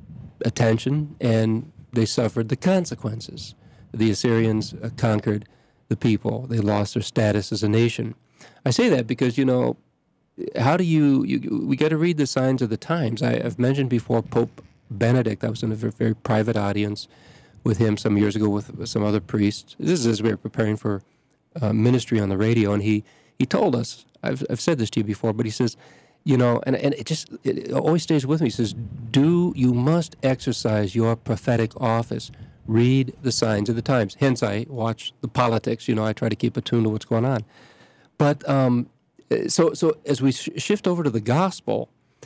attention, and they suffered the consequences. The Assyrians uh, conquered the people. They lost their status as a nation. I say that because, you know, how do you, you we got to read the signs of the times. I, I've mentioned before Pope Benedict. I was in a very, very private audience with him some years ago with, with some other priests. This is as we were preparing for uh, ministry on the radio, and he He told us, I've, I've said this to you before, but he says, you know, and, and it just it always stays with me. He says, do, you must exercise your prophetic office. Read the signs of the times. Hence, I watch the politics. You know, I try to keep attuned to what's going on. But um, so so as we sh- shift over to the gospel,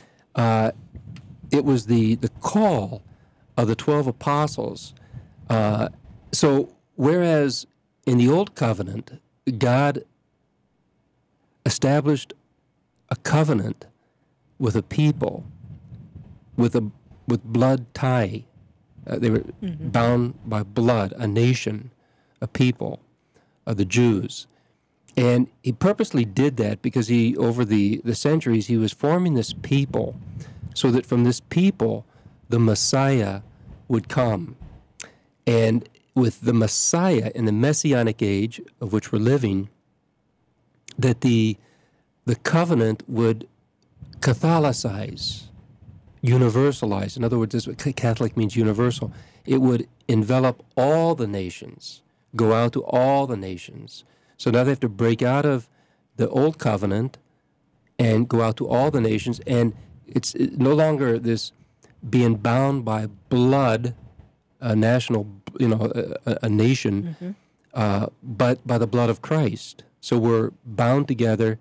uh, it was the, the call of the twelve apostles. Uh, so whereas in the Old Covenant, God established a covenant with a people, with a with blood tie. Uh, they were mm-hmm. bound by blood, a nation, a people, uh, the Jews. And he purposely did that because he, over the, the centuries, he was forming this people so that from this people, the Messiah would come. And with the Messiah in the Messianic age of which we're living, that the the covenant would Catholicize, universalize. In other words, this, Catholic means universal. It would envelop all the nations, go out to all the nations. So now they have to break out of the old covenant and go out to all the nations, and it's no longer this being bound by blood, a national, you know, a, a nation, mm-hmm. uh, but by the blood of Christ. So we're bound together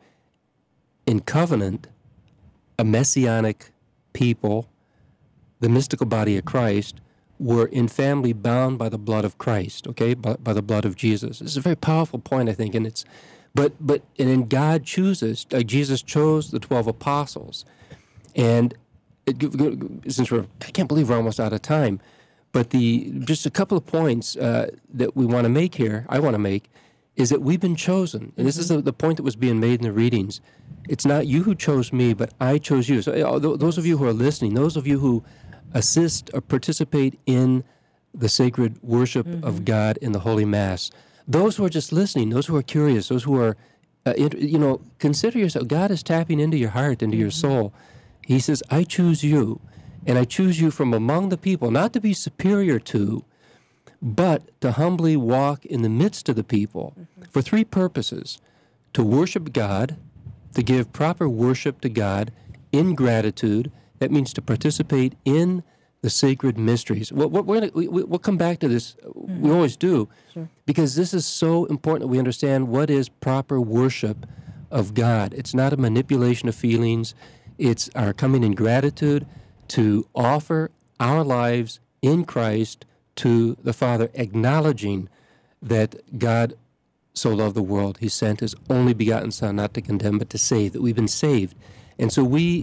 in covenant, a messianic people, the mystical body of Christ, were in family bound by the blood of Christ, okay, by, by the blood of Jesus. This is a very powerful point, I think, and it's, but but and then God chooses, like Jesus chose the twelve apostles, and it, since we're, I can't believe we're almost out of time, but the just a couple of points uh, that we want to make here, I want to make, is that we've been chosen, and mm-hmm. this is the, the point that was being made in the readings. It's not you who chose me, but I chose you. So uh, those of you who are listening, those of you who assist or participate in the sacred worship mm-hmm. of God in the Holy Mass, those who are just listening, those who are curious, those who are, uh, you know, consider yourself. God is tapping into your heart, into mm-hmm. your soul. He says, I choose you, and I choose you from among the people, not to be superior to, but to humbly walk in the midst of the people mm-hmm. for three purposes: to worship God, to give proper worship to God in gratitude. That means to participate in the sacred mysteries. We're, we're gonna, we, we'll come back to this. Mm-hmm. We always do, sure. because this is so important that we understand what is proper worship of God. It's not a manipulation of feelings. It's our coming in gratitude to offer our lives in Christ to the Father, acknowledging that God so loved the world, He sent His only begotten Son, not to condemn, but to save, that we've been saved. And so we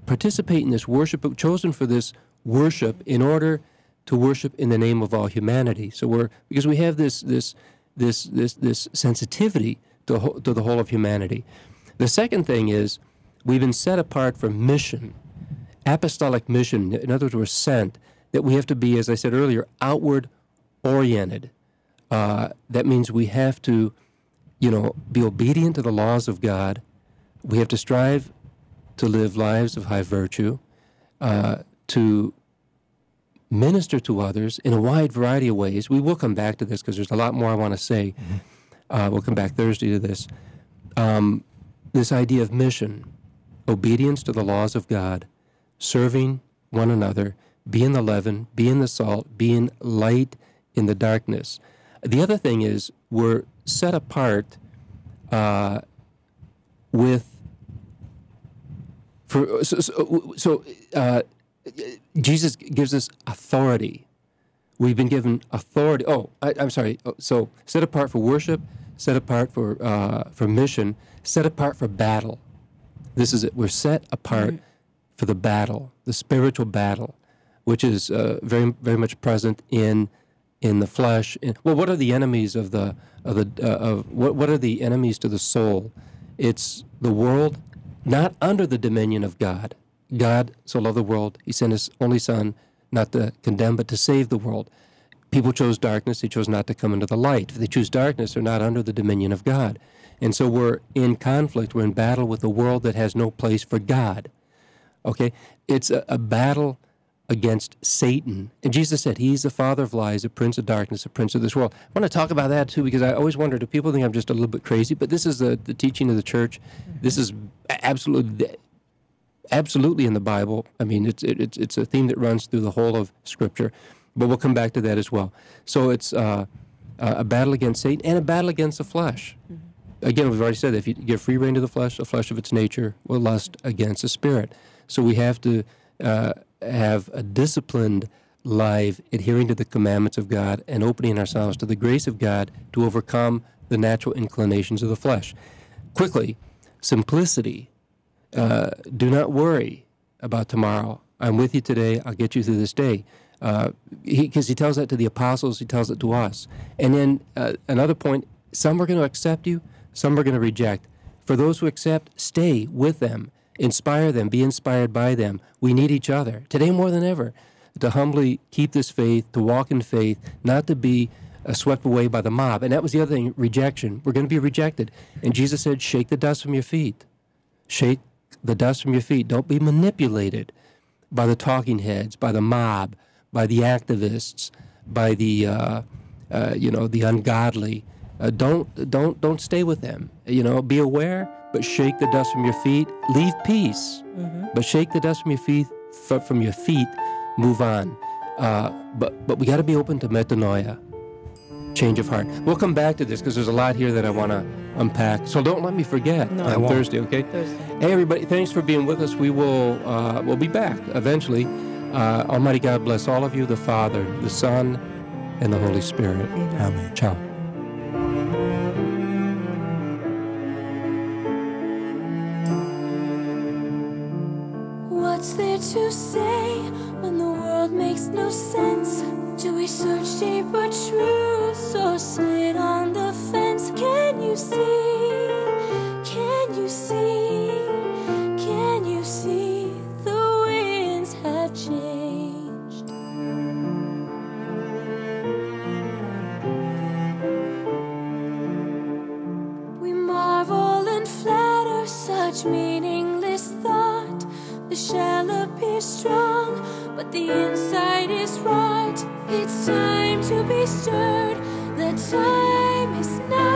participate in this worship, but chosen for this worship in order to worship in the name of all humanity. So we're because we have this this this this this sensitivity to ho- to the whole of humanity. The second thing is we've been set apart for mission, apostolic mission. In other words, we're sent. That we have to be, as I said earlier, outward oriented. Uh, that means we have to, you know, be obedient to the laws of God. We have to strive to live lives of high virtue, uh, to minister to others in a wide variety of ways. We will come back to this because there's a lot more I want to say. Mm-hmm. Uh, we'll come back Thursday to this. Um, this idea of mission, obedience to the laws of God, serving one another, being the leaven, being the salt, being light in the darkness. The other thing is we're set apart uh, with, for so, so, so uh, Jesus gives us authority. We've been given authority. Oh, I, I'm sorry. So set apart for worship, set apart for uh, for mission, set apart for battle. This is it. We're set apart mm-hmm. for the battle, the spiritual battle, which is uh, very very much present in in the flesh. In, well, what are the enemies of the of the uh, of what what are the enemies to the soul? It's the world, not under the dominion of God. God so loved the world, he sent his only Son, not to condemn, but to save the world. People chose darkness, they chose not to come into the light. If they choose darkness, they're not under the dominion of God. And so we're in conflict, we're in battle with a world that has no place for God. Okay? It's a, a battle against Satan. And Jesus said, he's the father of lies, the prince of darkness, the prince of this world. I want to talk about that, too, because I always wonder, do people think I'm just a little bit crazy? But this is the, the teaching of the church. This is absolutely... Absolutely in the Bible. I mean, it's it's it's a theme that runs through the whole of Scripture, but we'll come back to that as well. So it's uh, a battle against Satan and a battle against the flesh. Mm-hmm. Again, we've already said that if you give free rein to the flesh, the flesh of its nature will lust against the spirit. So we have to uh, have a disciplined life, adhering to the commandments of God and opening ourselves to the grace of God to overcome the natural inclinations of the flesh. Quickly, simplicity. Uh, do not worry about tomorrow. I'm with you today. I'll get you through this day. Because uh, he, he tells that to the apostles, he tells it to us. And then uh, another point, some are going to accept you, some are going to reject. For those who accept, stay with them, inspire them, be inspired by them. We need each other, today more than ever, to humbly keep this faith, to walk in faith, not to be uh, swept away by the mob. And that was the other thing, rejection. We're going to be rejected. And Jesus said, shake the dust from your feet. Shake the dust from your feet. Don't be manipulated by the talking heads, by the mob, by the activists, by the uh, uh, you know the ungodly. Uh, don't don't don't stay with them. You know, be aware, but shake the dust from your feet. Leave peace, mm-hmm. but shake the dust from your feet. F- from your feet, move on. Uh, but but we got to be open to metanoia, change of heart. We'll come back to this because there's a lot here that I want to unpack. So don't let me forget no, on Thursday, okay? Thursday. Hey, everybody, thanks for being with us. We will uh, we'll be back eventually. Uh, Almighty God bless all of you, the Father, the Son, and the Holy Spirit. Amen. Amen. Ciao. What's there to say when the world makes no sense? Do we search deep for truth or sit on the fence? Can you see? Can you see? Can you see the winds have changed? We marvel and flatter such meaningless thought. The shell appears strong, but the inside is right. It's time to be stirred. The time is now.